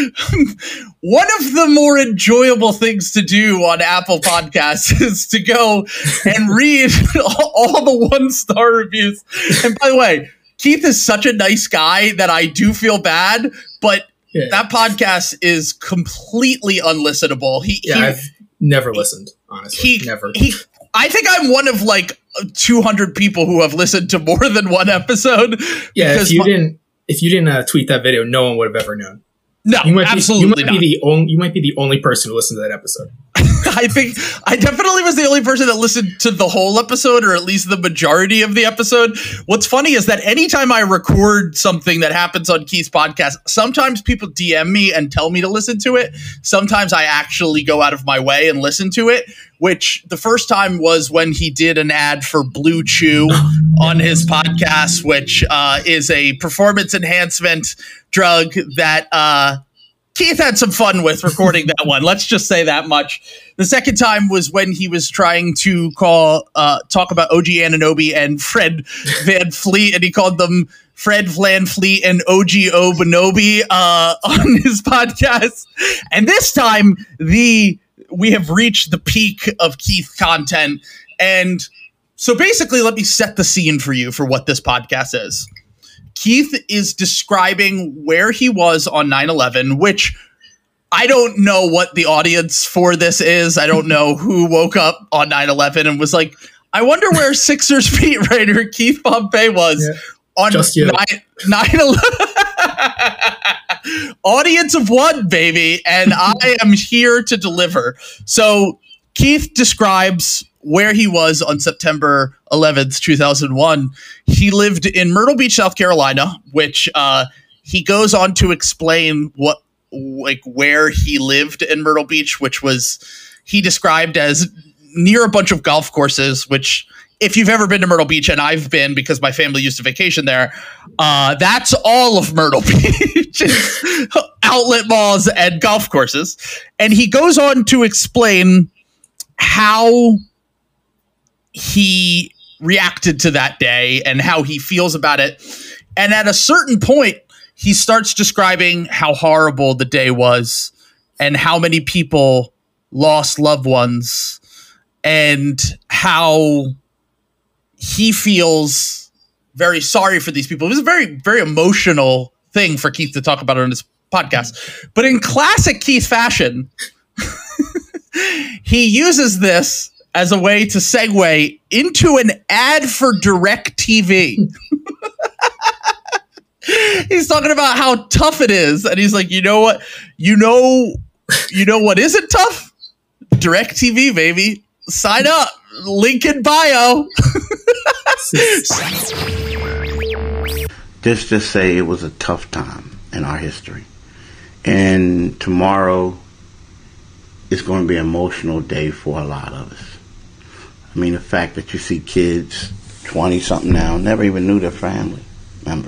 one of the more enjoyable things to do on Apple Podcasts is to go and read all the one-star reviews. And by the way, Keith is such a nice guy that I do feel bad, but yeah. that podcast is completely unlistenable. He, yeah, he I've never listened, honestly. He, never. He, I think I'm one of like two hundred people who have listened to more than one episode. Yeah, if you my, didn't, if you didn't uh, tweet that video, no one would have ever known. No, you might absolutely be, you might not. Be the only, you might be the only person who listened to that episode. I think I definitely was the only person that listened to the whole episode, or at least the majority of the episode. What's funny is that anytime I record something that happens on Keith's podcast, sometimes people D M me and tell me to listen to it. Sometimes I actually go out of my way and listen to it, which the first time was when he did an ad for Blue Chew on his podcast, which uh, is a performance enhancement drug that uh, Keith had some fun with recording that one. Let's just say that much. The second time was when he was trying to call, uh, talk about O G Anunoby and Fred Van Fleet, and he called them Fred Van Fleet and O G Anunoby uh, on his podcast. And this time, the we have reached the peak of Keith content. And so basically, let me set the scene for you for what this podcast is. Keith is describing where he was on nine eleven, which I don't know what the audience for this is. I don't know who woke up on nine eleven and was like, I wonder where Sixers beat writer Keith Pompey was yeah, on nine eleven. Audience of one, baby. And I am here to deliver. So Keith describes where he was on September eleventh, two thousand one. He lived in Myrtle Beach, South Carolina, which uh, he goes on to explain what, like, where he lived in Myrtle Beach, which was he described as near a bunch of golf courses, which if you've ever been to Myrtle Beach, and I've been because my family used to vacation there, uh, that's all of Myrtle Beach, outlet malls and golf courses. And he goes on to explain how he reacted to that day and how he feels about it. And at a certain point, he starts describing how horrible the day was and how many people lost loved ones and how he feels very sorry for these people. It was a very, very emotional thing for Keith to talk about on his podcast. But in classic Keith fashion, he uses this as a way to segue into an ad for DirecTV. He's talking about how tough it is. And he's like, you know what? You know, you know what isn't tough? DirecTV, baby. Sign up. Link in bio. Just to say it was a tough time in our history. And tomorrow is going to be an emotional day for a lot of us. I mean, the fact that you see kids, twenty-something now, never even knew their family members.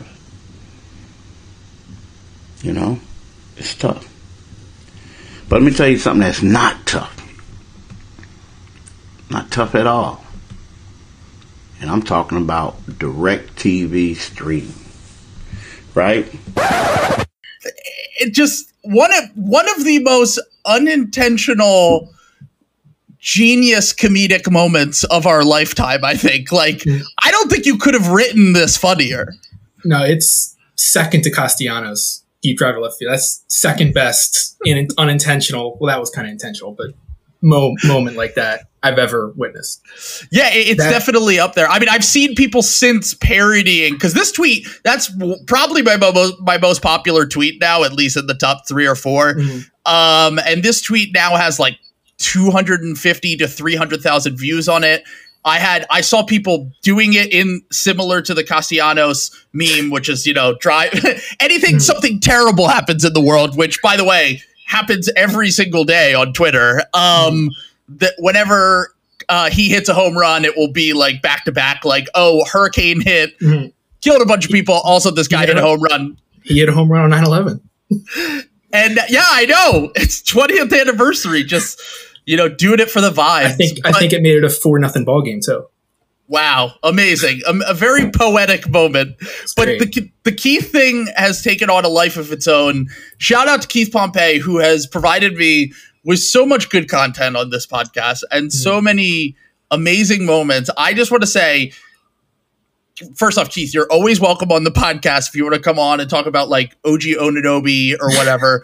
You know? It's tough. But let me tell you something that's not tough. Not tough at all. And I'm talking about DirecTV streaming. Right? It just, one of, one of the most unintentional genius comedic moments of our lifetime, I think. Like, I don't think you could have written this funnier. No, it's second to Castellanos. Deep drive to left field. That's second best in unintentional. Well, that was kind of intentional, but mo- moment like that I've ever witnessed. Yeah, it's that, definitely up there. I mean, I've seen people since parodying, because this tweet, that's probably my, mo- my most popular tweet now, at least in the top three or four. Mm-hmm. Um, and this tweet now has like two hundred fifty to three hundred thousand views on it. I had I saw people doing it in similar to the Castellanos meme, which is, you know, drive anything, something terrible happens in the world, which, by the way, happens every single day on Twitter. Um, that whenever uh, he hits a home run, it will be like back to back, like, oh, hurricane hit, mm-hmm. killed a bunch of people. Also, this guy hit a home run. He hit a home run on nine eleven. And yeah, I know it's twentieth anniversary. Just, you know, doing it for the vibes. I think but, I think it made it a four nothing ball game too. Wow, amazing! A, a very poetic moment. That's but great. the the Keith thing has taken on a life of its own. Shout out to Keith Pompey, who has provided me with so much good content on this podcast and mm-hmm. so many amazing moments. I just want to say, first off, Keith, you're always welcome on the podcast if you want to come on and talk about like O G Onunobi or whatever.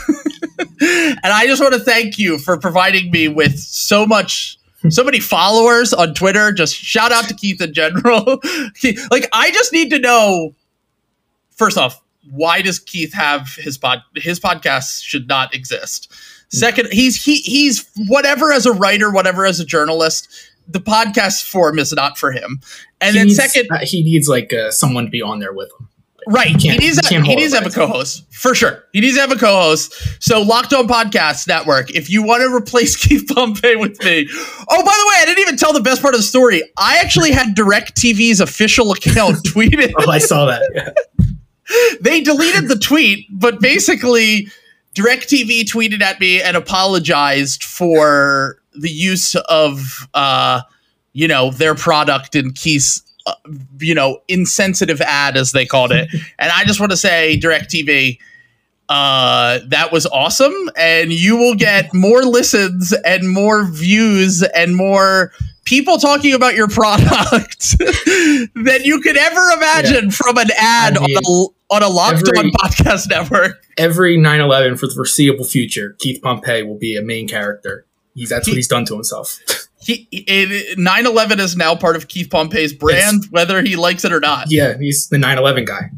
And I just want to thank you for providing me with so much, so many followers on Twitter. Just shout out to Keith in general. Like, I just need to know, first off, why does Keith have his pod? His podcast should not exist. Second, he's he he's whatever as a writer, whatever as a journalist. The podcast form is not for him. And he then needs, second, uh, he needs like uh, someone to be on there with him. Right. He needs, a, he needs to have a co-host for sure. He needs to have a co-host. So Locked On Podcast Network, if you want to replace Keith Pompey with me. Oh, by the way, I didn't even tell the best part of the story. I actually had DirecTV's official account tweeted. Oh, I saw that. Yeah. They deleted the tweet, but basically DirecTV tweeted at me and apologized for the use of, uh, you know, their product in Keith's, uh, you know, insensitive ad, as they called it. And I just want to say, DirecTV, uh, that was awesome. And you will get more listens and more views and more people talking about your product than you could ever imagine yeah. from an ad I mean, on a, on a Locked On Podcast Network. Every nine eleven for the foreseeable future, Keith Pompey will be a main character. He's, that's he, what he's done to himself. He, nine eleven is now part of Keith Pompey's brand, it's, whether he likes it or not. Yeah, he's the nine eleven guy.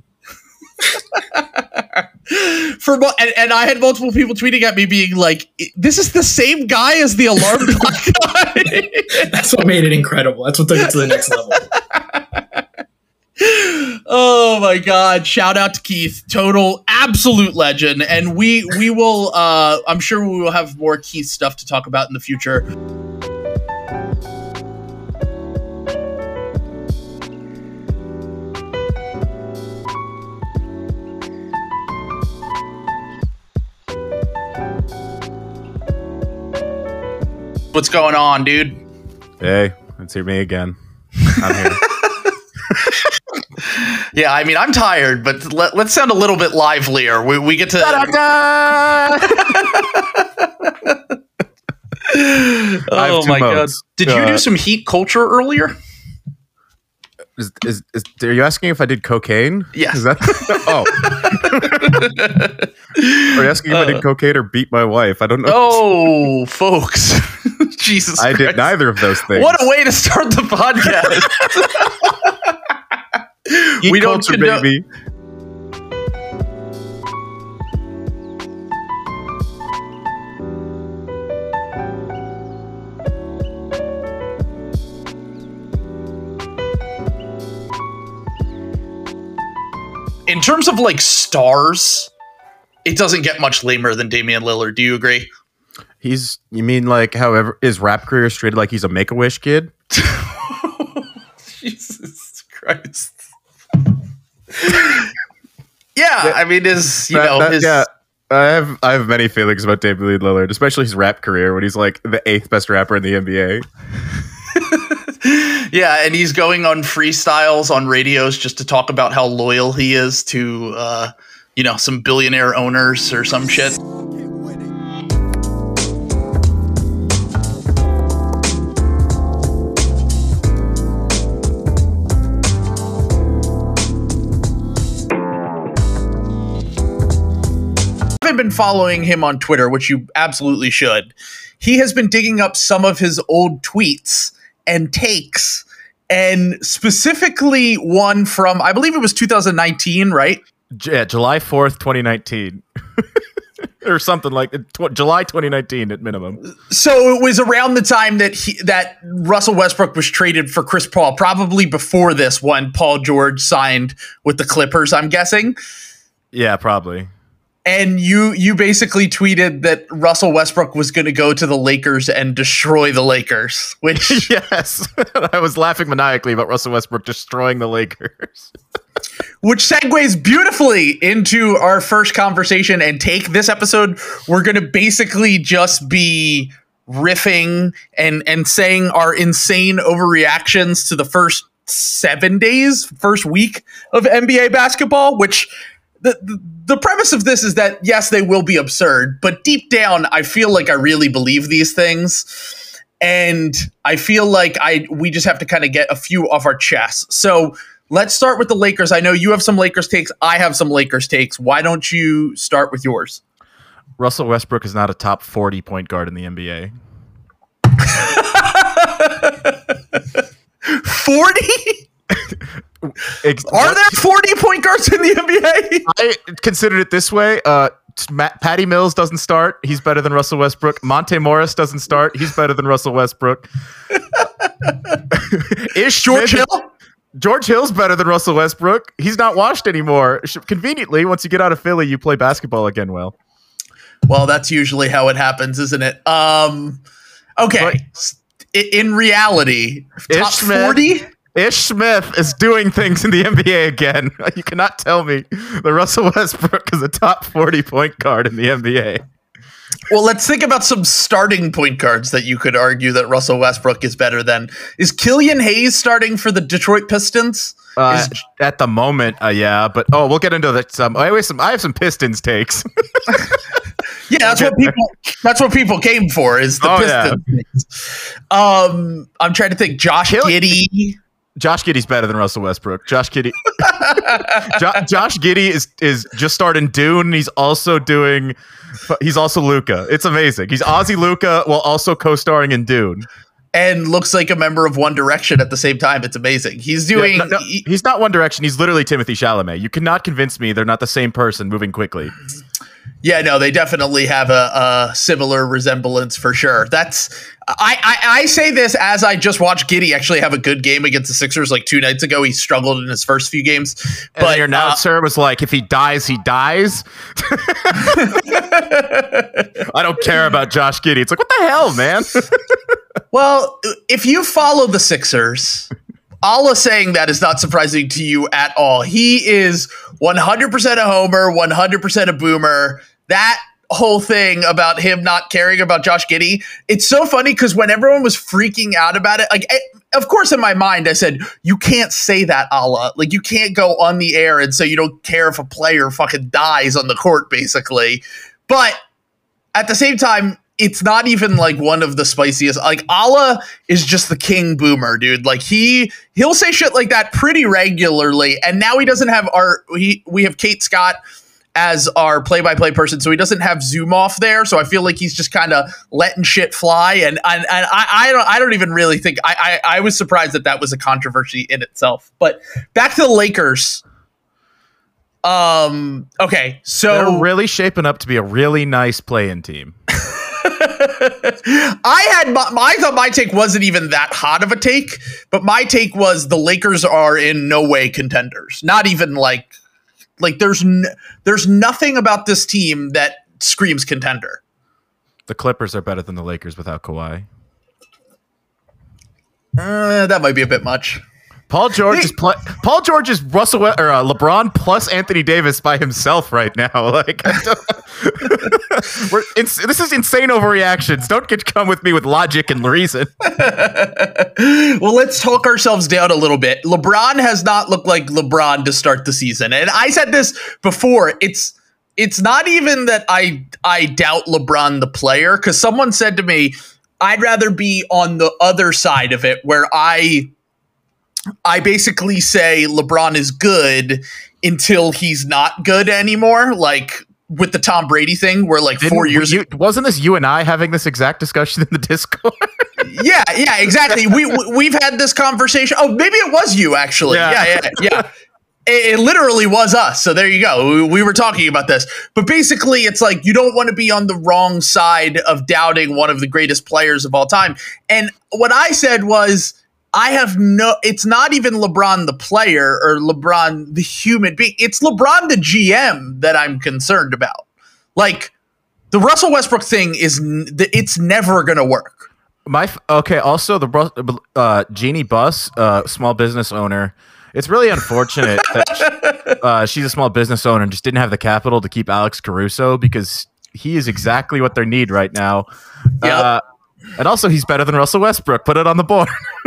For and, and I had multiple people tweeting at me being like, this is the same guy as the alarm clock guy. That's what made it incredible. That's what took it to the next level. Oh my God. Shout out to Keith. Total absolute legend. And we we will uh I'm sure we will have more Keith stuff to talk about in the future. What's going on, dude? Hey, it's me again. I'm here. Yeah, I mean, I'm tired, but let, let's sound a little bit livelier. We, we get to. Oh my modes. God! Did uh, you do some heat culture earlier? Is, is, is are you asking if I did cocaine? Yes. Is that oh? Are you asking if uh, I did cocaine or beat my wife? I don't know. Oh, folks. Jesus I Christ. did neither of those things. What a way to start the podcast. We don't culture, condo- baby. In terms of like stars, it doesn't get much lamer than Damian Lillard. Do you agree? He's, you mean like however his rap career is treated like he's a Make-A-Wish kid? Jesus Christ. Yeah, yeah, I mean, his, you that, know, that, his. Yeah, I have I have many feelings about Damian Lillard, especially his rap career when he's like the eighth best rapper in the N B A. Yeah, and he's going on freestyles on radios just to talk about how loyal he is to, uh, you know, some billionaire owners or some shit. I've been following him on Twitter, which you absolutely should. He has been digging up some of his old tweets and takes, and specifically one from, I believe it was two thousand nineteen, right? Yeah, July fourth, twenty nineteen. or something like tw- July twenty nineteen at minimum. So it was around the time that he, that Russell Westbrook was traded for Chris Paul, probably before this when Paul George signed with the Clippers, I'm guessing. Yeah, probably. And you you basically tweeted that Russell Westbrook was going to go to the Lakers and destroy the Lakers, which yes, I was laughing maniacally about Russell Westbrook destroying the Lakers. Which segues beautifully into our first conversation and take. This episode, we're going to basically just be riffing and and saying our insane overreactions to the first seven days, first week of N B A basketball, which the, the the premise of this is that, yes, they will be absurd, but deep down, I feel like I really believe these things. And I feel like I we just have to kind of get a few off our chests. So let's start with the Lakers. I know you have some Lakers takes. I have some Lakers takes. Why don't you start with yours? Russell Westbrook is not a top forty point guard in the N B A. forty? Ex- Are there forty point guards in the N B A? I considered it this way. Uh, Matt, Patty Mills doesn't start. He's better than Russell Westbrook. Monte Morris doesn't start. He's better than Russell Westbrook. Ish George Smith, Hill? George Hill's better than Russell Westbrook. He's not washed anymore. Conveniently, once you get out of Philly, you play basketball again well. Well, that's usually how it happens, isn't it? Um, okay. But, in reality, top forty? Ish Smith is doing things in the N B A again. You cannot tell me that Russell Westbrook is a top forty point guard in the N B A. Well, let's think about some starting point guards that you could argue that Russell Westbrook is better than. Is Killian Hayes starting for the Detroit Pistons? Uh, is, at the moment, uh, yeah. But, oh, we'll get into that. Some, I, some, I have some Pistons takes. Yeah, that's what people. That's what people came for. Is the oh, Pistons? Yeah. Um, I'm trying to think. Josh Kill- Giddey. Josh Giddey's better than Russell Westbrook. Josh Giddey. jo- Josh Giddey is is just starting Dune. He's also doing. He's also Luka. It's amazing. He's Aussie Luka while also co-starring in Dune. And looks like a member of One Direction at the same time. It's amazing. He's doing. Yeah, no, no, he, he's not One Direction. He's literally Timothée Chalamet. You cannot convince me they're not the same person moving quickly. Yeah, no, they definitely have a, a similar resemblance for sure. That's I, I I say this as I just watched Giddey actually have a good game against the Sixers like two nights ago. He struggled in his first few games, and but your announcer uh, was like, "If he dies, he dies." I don't care about Josh Giddey. It's like, what the hell, man? Well, if you follow the Sixers, Allah saying that is not surprising to you at all. He is one hundred percent a homer, one hundred percent a boomer. That whole thing about him not caring about Josh Giddey, it's so funny because when everyone was freaking out about it, like, of course, in my mind, I said, you can't say that, Allah. Like, you can't go on the air and say you don't care if a player fucking dies on the court, basically. But at the same time, it's not even like one of the spiciest. Like, Allah is just the king boomer, dude. Like, he he'll say shit like that pretty regularly. And now he doesn't have our he we have Kate Scott as our play-by-play person, so he doesn't have Zoom off there. So I feel like he's just kind of letting shit fly. And and, and I, I don't I don't even really think I, I I was surprised that that was a controversy in itself. But back to the Lakers. Um. Okay, so they're really shaping up to be a really nice play-in team. I had my, I thought my take wasn't even that hot of a take, but my take was the Lakers are in no way contenders. Not even like like there's n- there's nothing about this team that screams contender. The Clippers are better than the Lakers without Kawhi. Uh, that might be a bit much. Paul George is pl- Paul George is Russell We- or uh, LeBron plus Anthony Davis by himself right now. Like, we're ins- this is insane overreactions. Don't get come with me with logic and reason. Well, let's talk ourselves down a little bit. LeBron has not looked like LeBron to start the season, and I said this before. It's it's not even that I I doubt LeBron the player, because someone said to me, I'd rather be on the other side of it where I. I basically say LeBron is good until he's not good anymore. Like with the Tom Brady thing, where like Didn't, four years you, wasn't this you and I having this exact discussion in the Discord? yeah, yeah, exactly. we, we we've had this conversation. Oh, maybe it was you actually. Yeah, yeah, yeah. yeah. It, it literally was us. So there you go. We, we were talking about this. But basically, it's like you don't want to be on the wrong side of doubting one of the greatest players of all time. And what I said was, I have no, it's not even LeBron the player or LeBron the human being. It's LeBron the G M that I'm concerned about. Like, the Russell Westbrook thing is, it's never going to work. My okay. Also, the uh, Jeannie Buss, uh, small business owner. It's really unfortunate that she, uh, she's a small business owner and just didn't have the capital to keep Alex Caruso, because he is exactly what they need right now. Yep. Uh, and also, he's better than Russell Westbrook. Put it on the board.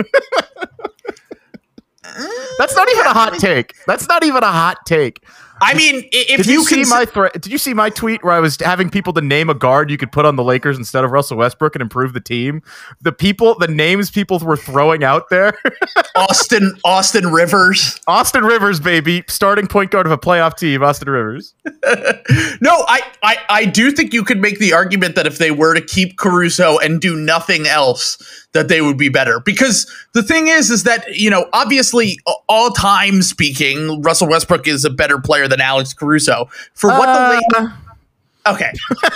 That's not even a hot take. That's not even a hot take. I mean, if did you, you see can my threat, did you see my tweet where I was having people to name a guard you could put on the Lakers instead of Russell Westbrook and improve the team? The people, the names people were throwing out there: Austin, Austin Rivers, Austin Rivers, baby, starting point guard of a playoff team, Austin Rivers. No, I, I, I do think you could make the argument that if they were to keep Caruso and do nothing else, that they would be better. Because the thing is, is that, you know, obviously, all time speaking, Russell Westbrook is a better player than Alex Caruso. For what uh, the okay,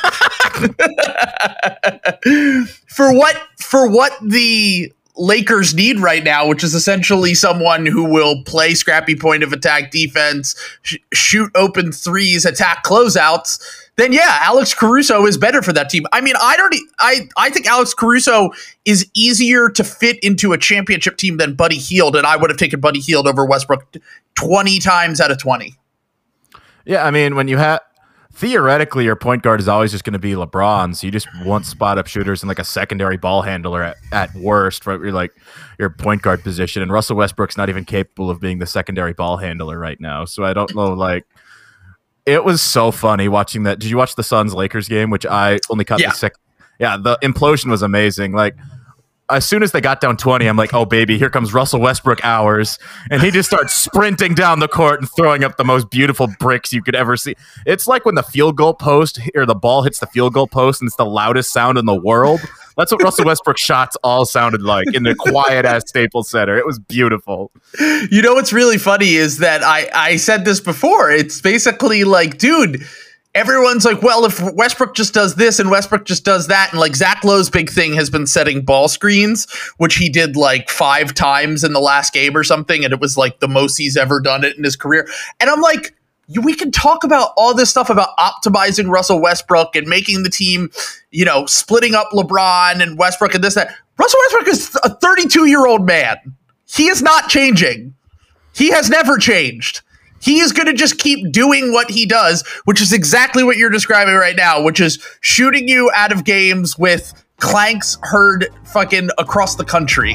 for what for what the Lakers need right now, which is essentially someone who will play scrappy point of attack defense, sh- shoot open threes, attack closeouts, then yeah, Alex Caruso is better for that team. I mean, I don't, I, I think Alex Caruso is easier to fit into a championship team than Buddy Hield, and I would have taken Buddy Hield over Westbrook twenty times out of twenty. Yeah, I mean, when you have, theoretically, your point guard is always just going to be LeBron, so you just want spot-up shooters and like a secondary ball handler at, at worst for your, like, your point guard position, and Russell Westbrook's not even capable of being the secondary ball handler right now, so I don't know, like, it was so funny watching that. Did you watch the Suns-Lakers game, which I only caught yeah. the second? Yeah, the implosion was amazing. Like, as soon as they got down twenty, I'm like, oh, baby, here comes Russell Westbrook hours. And he just starts sprinting down the court and throwing up the most beautiful bricks you could ever see. It's like when the field goal post or the ball hits the field goal post and it's the loudest sound in the world. That's what Russell Westbrook's shots all sounded like in the quiet-ass Staples Center. It was beautiful. You know what's really funny is that I, I said this before. It's basically like, dude, everyone's like, well, if Westbrook just does this and Westbrook just does that, and like Zach Lowe's big thing has been setting ball screens, which he did like five times in the last game or something, and it was like the most he's ever done it in his career. And I'm like, we can talk about all this stuff about optimizing Russell Westbrook and making the team, you know, splitting up LeBron and Westbrook and this, that. Russell Westbrook is a thirty-two-year-old man. He is not changing. He has never changed. He is going to just keep doing what he does, which is exactly what you're describing right now, which is shooting you out of games with clanks heard fucking across the country.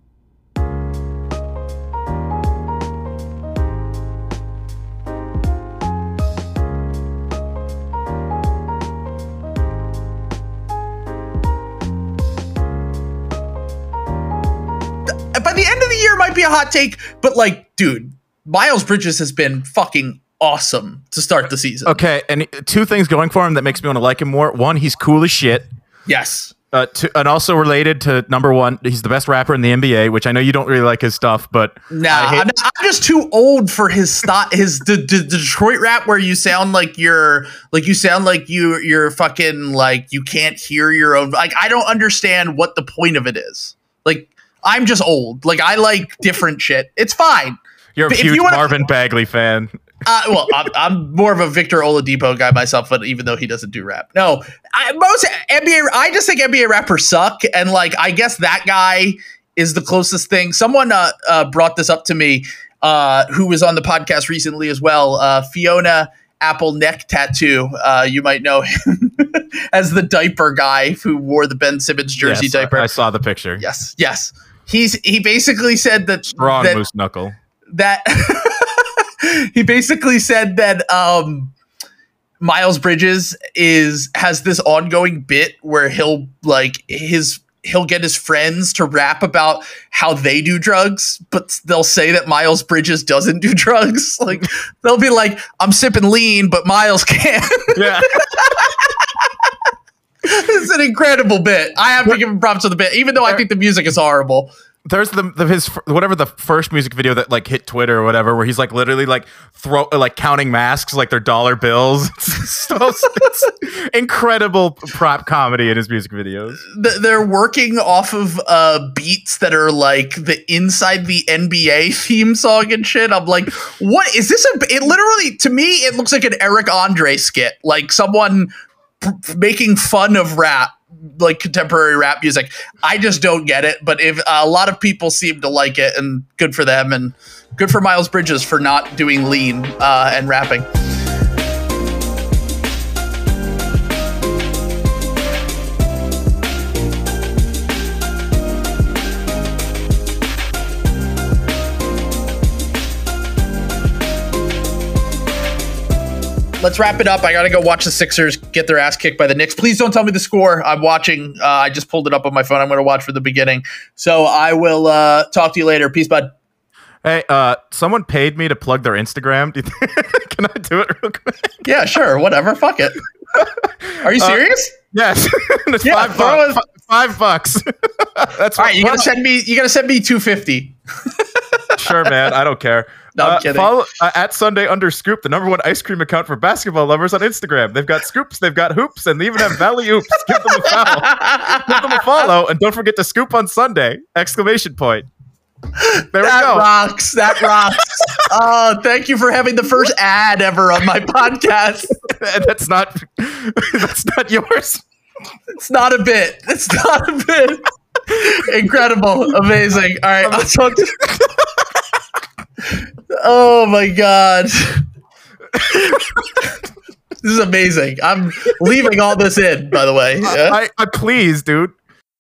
By the end of the year might be a hot take, but like, dude, Miles Bridges has been fucking awesome to start the season. Okay, and two things going for him that makes me want to like him more. One, he's cool as shit. Yes. Uh, to, and also related to number one, he's the best rapper in the N B A, which I know you don't really like his stuff, but nah, I'm, I'm just too old for his stop. His the, the, the Detroit rap where you sound like you're like you sound like you you're fucking like you can't hear your own. Like, I don't understand what the point of it is. Like, I'm just old. Like, I like different shit. It's fine. You're a But if huge you wanna- Marvin Bagley fan. Uh, well, I'm, I'm more of a Victor Oladipo guy myself, but even though he doesn't do rap, no, I, most N B A, I just think N B A rappers suck, and like I guess that guy is the closest thing. Someone uh, uh, brought this up to me, uh, who was on the podcast recently as well. Uh, Fiona Apple Neck Tattoo, uh, you might know him as the diaper guy who wore the Ben Simmons jersey Yes, diaper. I, I saw the picture. Yes, yes. He's he basically said that Strong that, moose knuckle. that he basically said that um, Miles Bridges is has this ongoing bit where he'll like his he'll get his friends to rap about how they do drugs, but they'll say that Miles Bridges doesn't do drugs. Like, they'll be like, I'm sipping lean, but Miles can't. Yeah. It's an incredible bit. I have to give him props to the bit, even though I think the music is horrible. there's the, the his whatever the first music video that like hit Twitter or whatever, where he's like literally like throw like counting masks like they're dollar bills. So it's incredible prop comedy in his music videos. They're working off of uh, beats that are like the inside the N B A theme song and shit. I'm like, what is this? A, it literally, to me, it looks like an Eric Andre skit, like someone p- making fun of rap. Like contemporary rap music. I just don't get it, but if uh, a lot of people seem to like it, and good for them, and good for Miles Bridges for not doing lean uh, and rapping. Let's wrap it up. I got to go watch the Sixers get their ass kicked by the Knicks. Please don't tell me the score. I'm watching. Uh, I just pulled it up on my phone. I'm going to watch from the beginning. So I will uh, talk to you later. Peace, bud. Hey, uh, someone paid me to plug their Instagram. Do you think, can I do it real quick? Yeah, sure. Whatever. Fuck it. Are you serious? Uh, yes. It's Yeah, five, throw bucks. it- five bucks. That's All right. You well, got to send me, you got to send me two fifty. Sure, man. I don't care. No, I'm uh, kidding. Follow uh, at Sunday under Scoop, the number one ice cream account for basketball lovers on Instagram. They've got scoops, they've got hoops, and they even have Valley Oops. Give them a follow. Give them a follow, and don't forget to scoop on Sunday! Exclamation point. There That we go. rocks. That rocks. Oh, thank you for having the first ad ever on my podcast. That's not. That's not yours. It's not a bit. It's not a bit. Incredible. Amazing. All right. I'll talk to- oh my God. This is amazing. I'm leaving all this in, by the way. Yeah? I, I please, dude.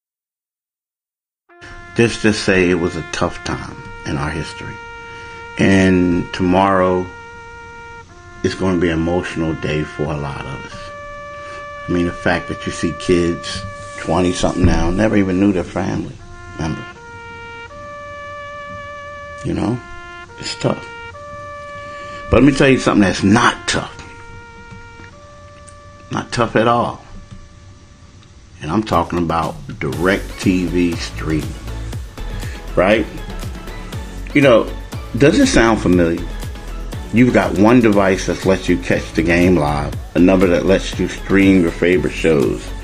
Just to say it was a tough time in our history. And tomorrow is going to be an emotional day for a lot of us. I mean, the fact that you see kids, twenty-something now, never even knew their family members. You know? It's tough. But let me tell you something that's not tough. Not tough at all. And I'm talking about DirecTV streaming. Right? You know, does it sound familiar? You've got one device that lets you catch the game live, another that lets you stream your favorite shows,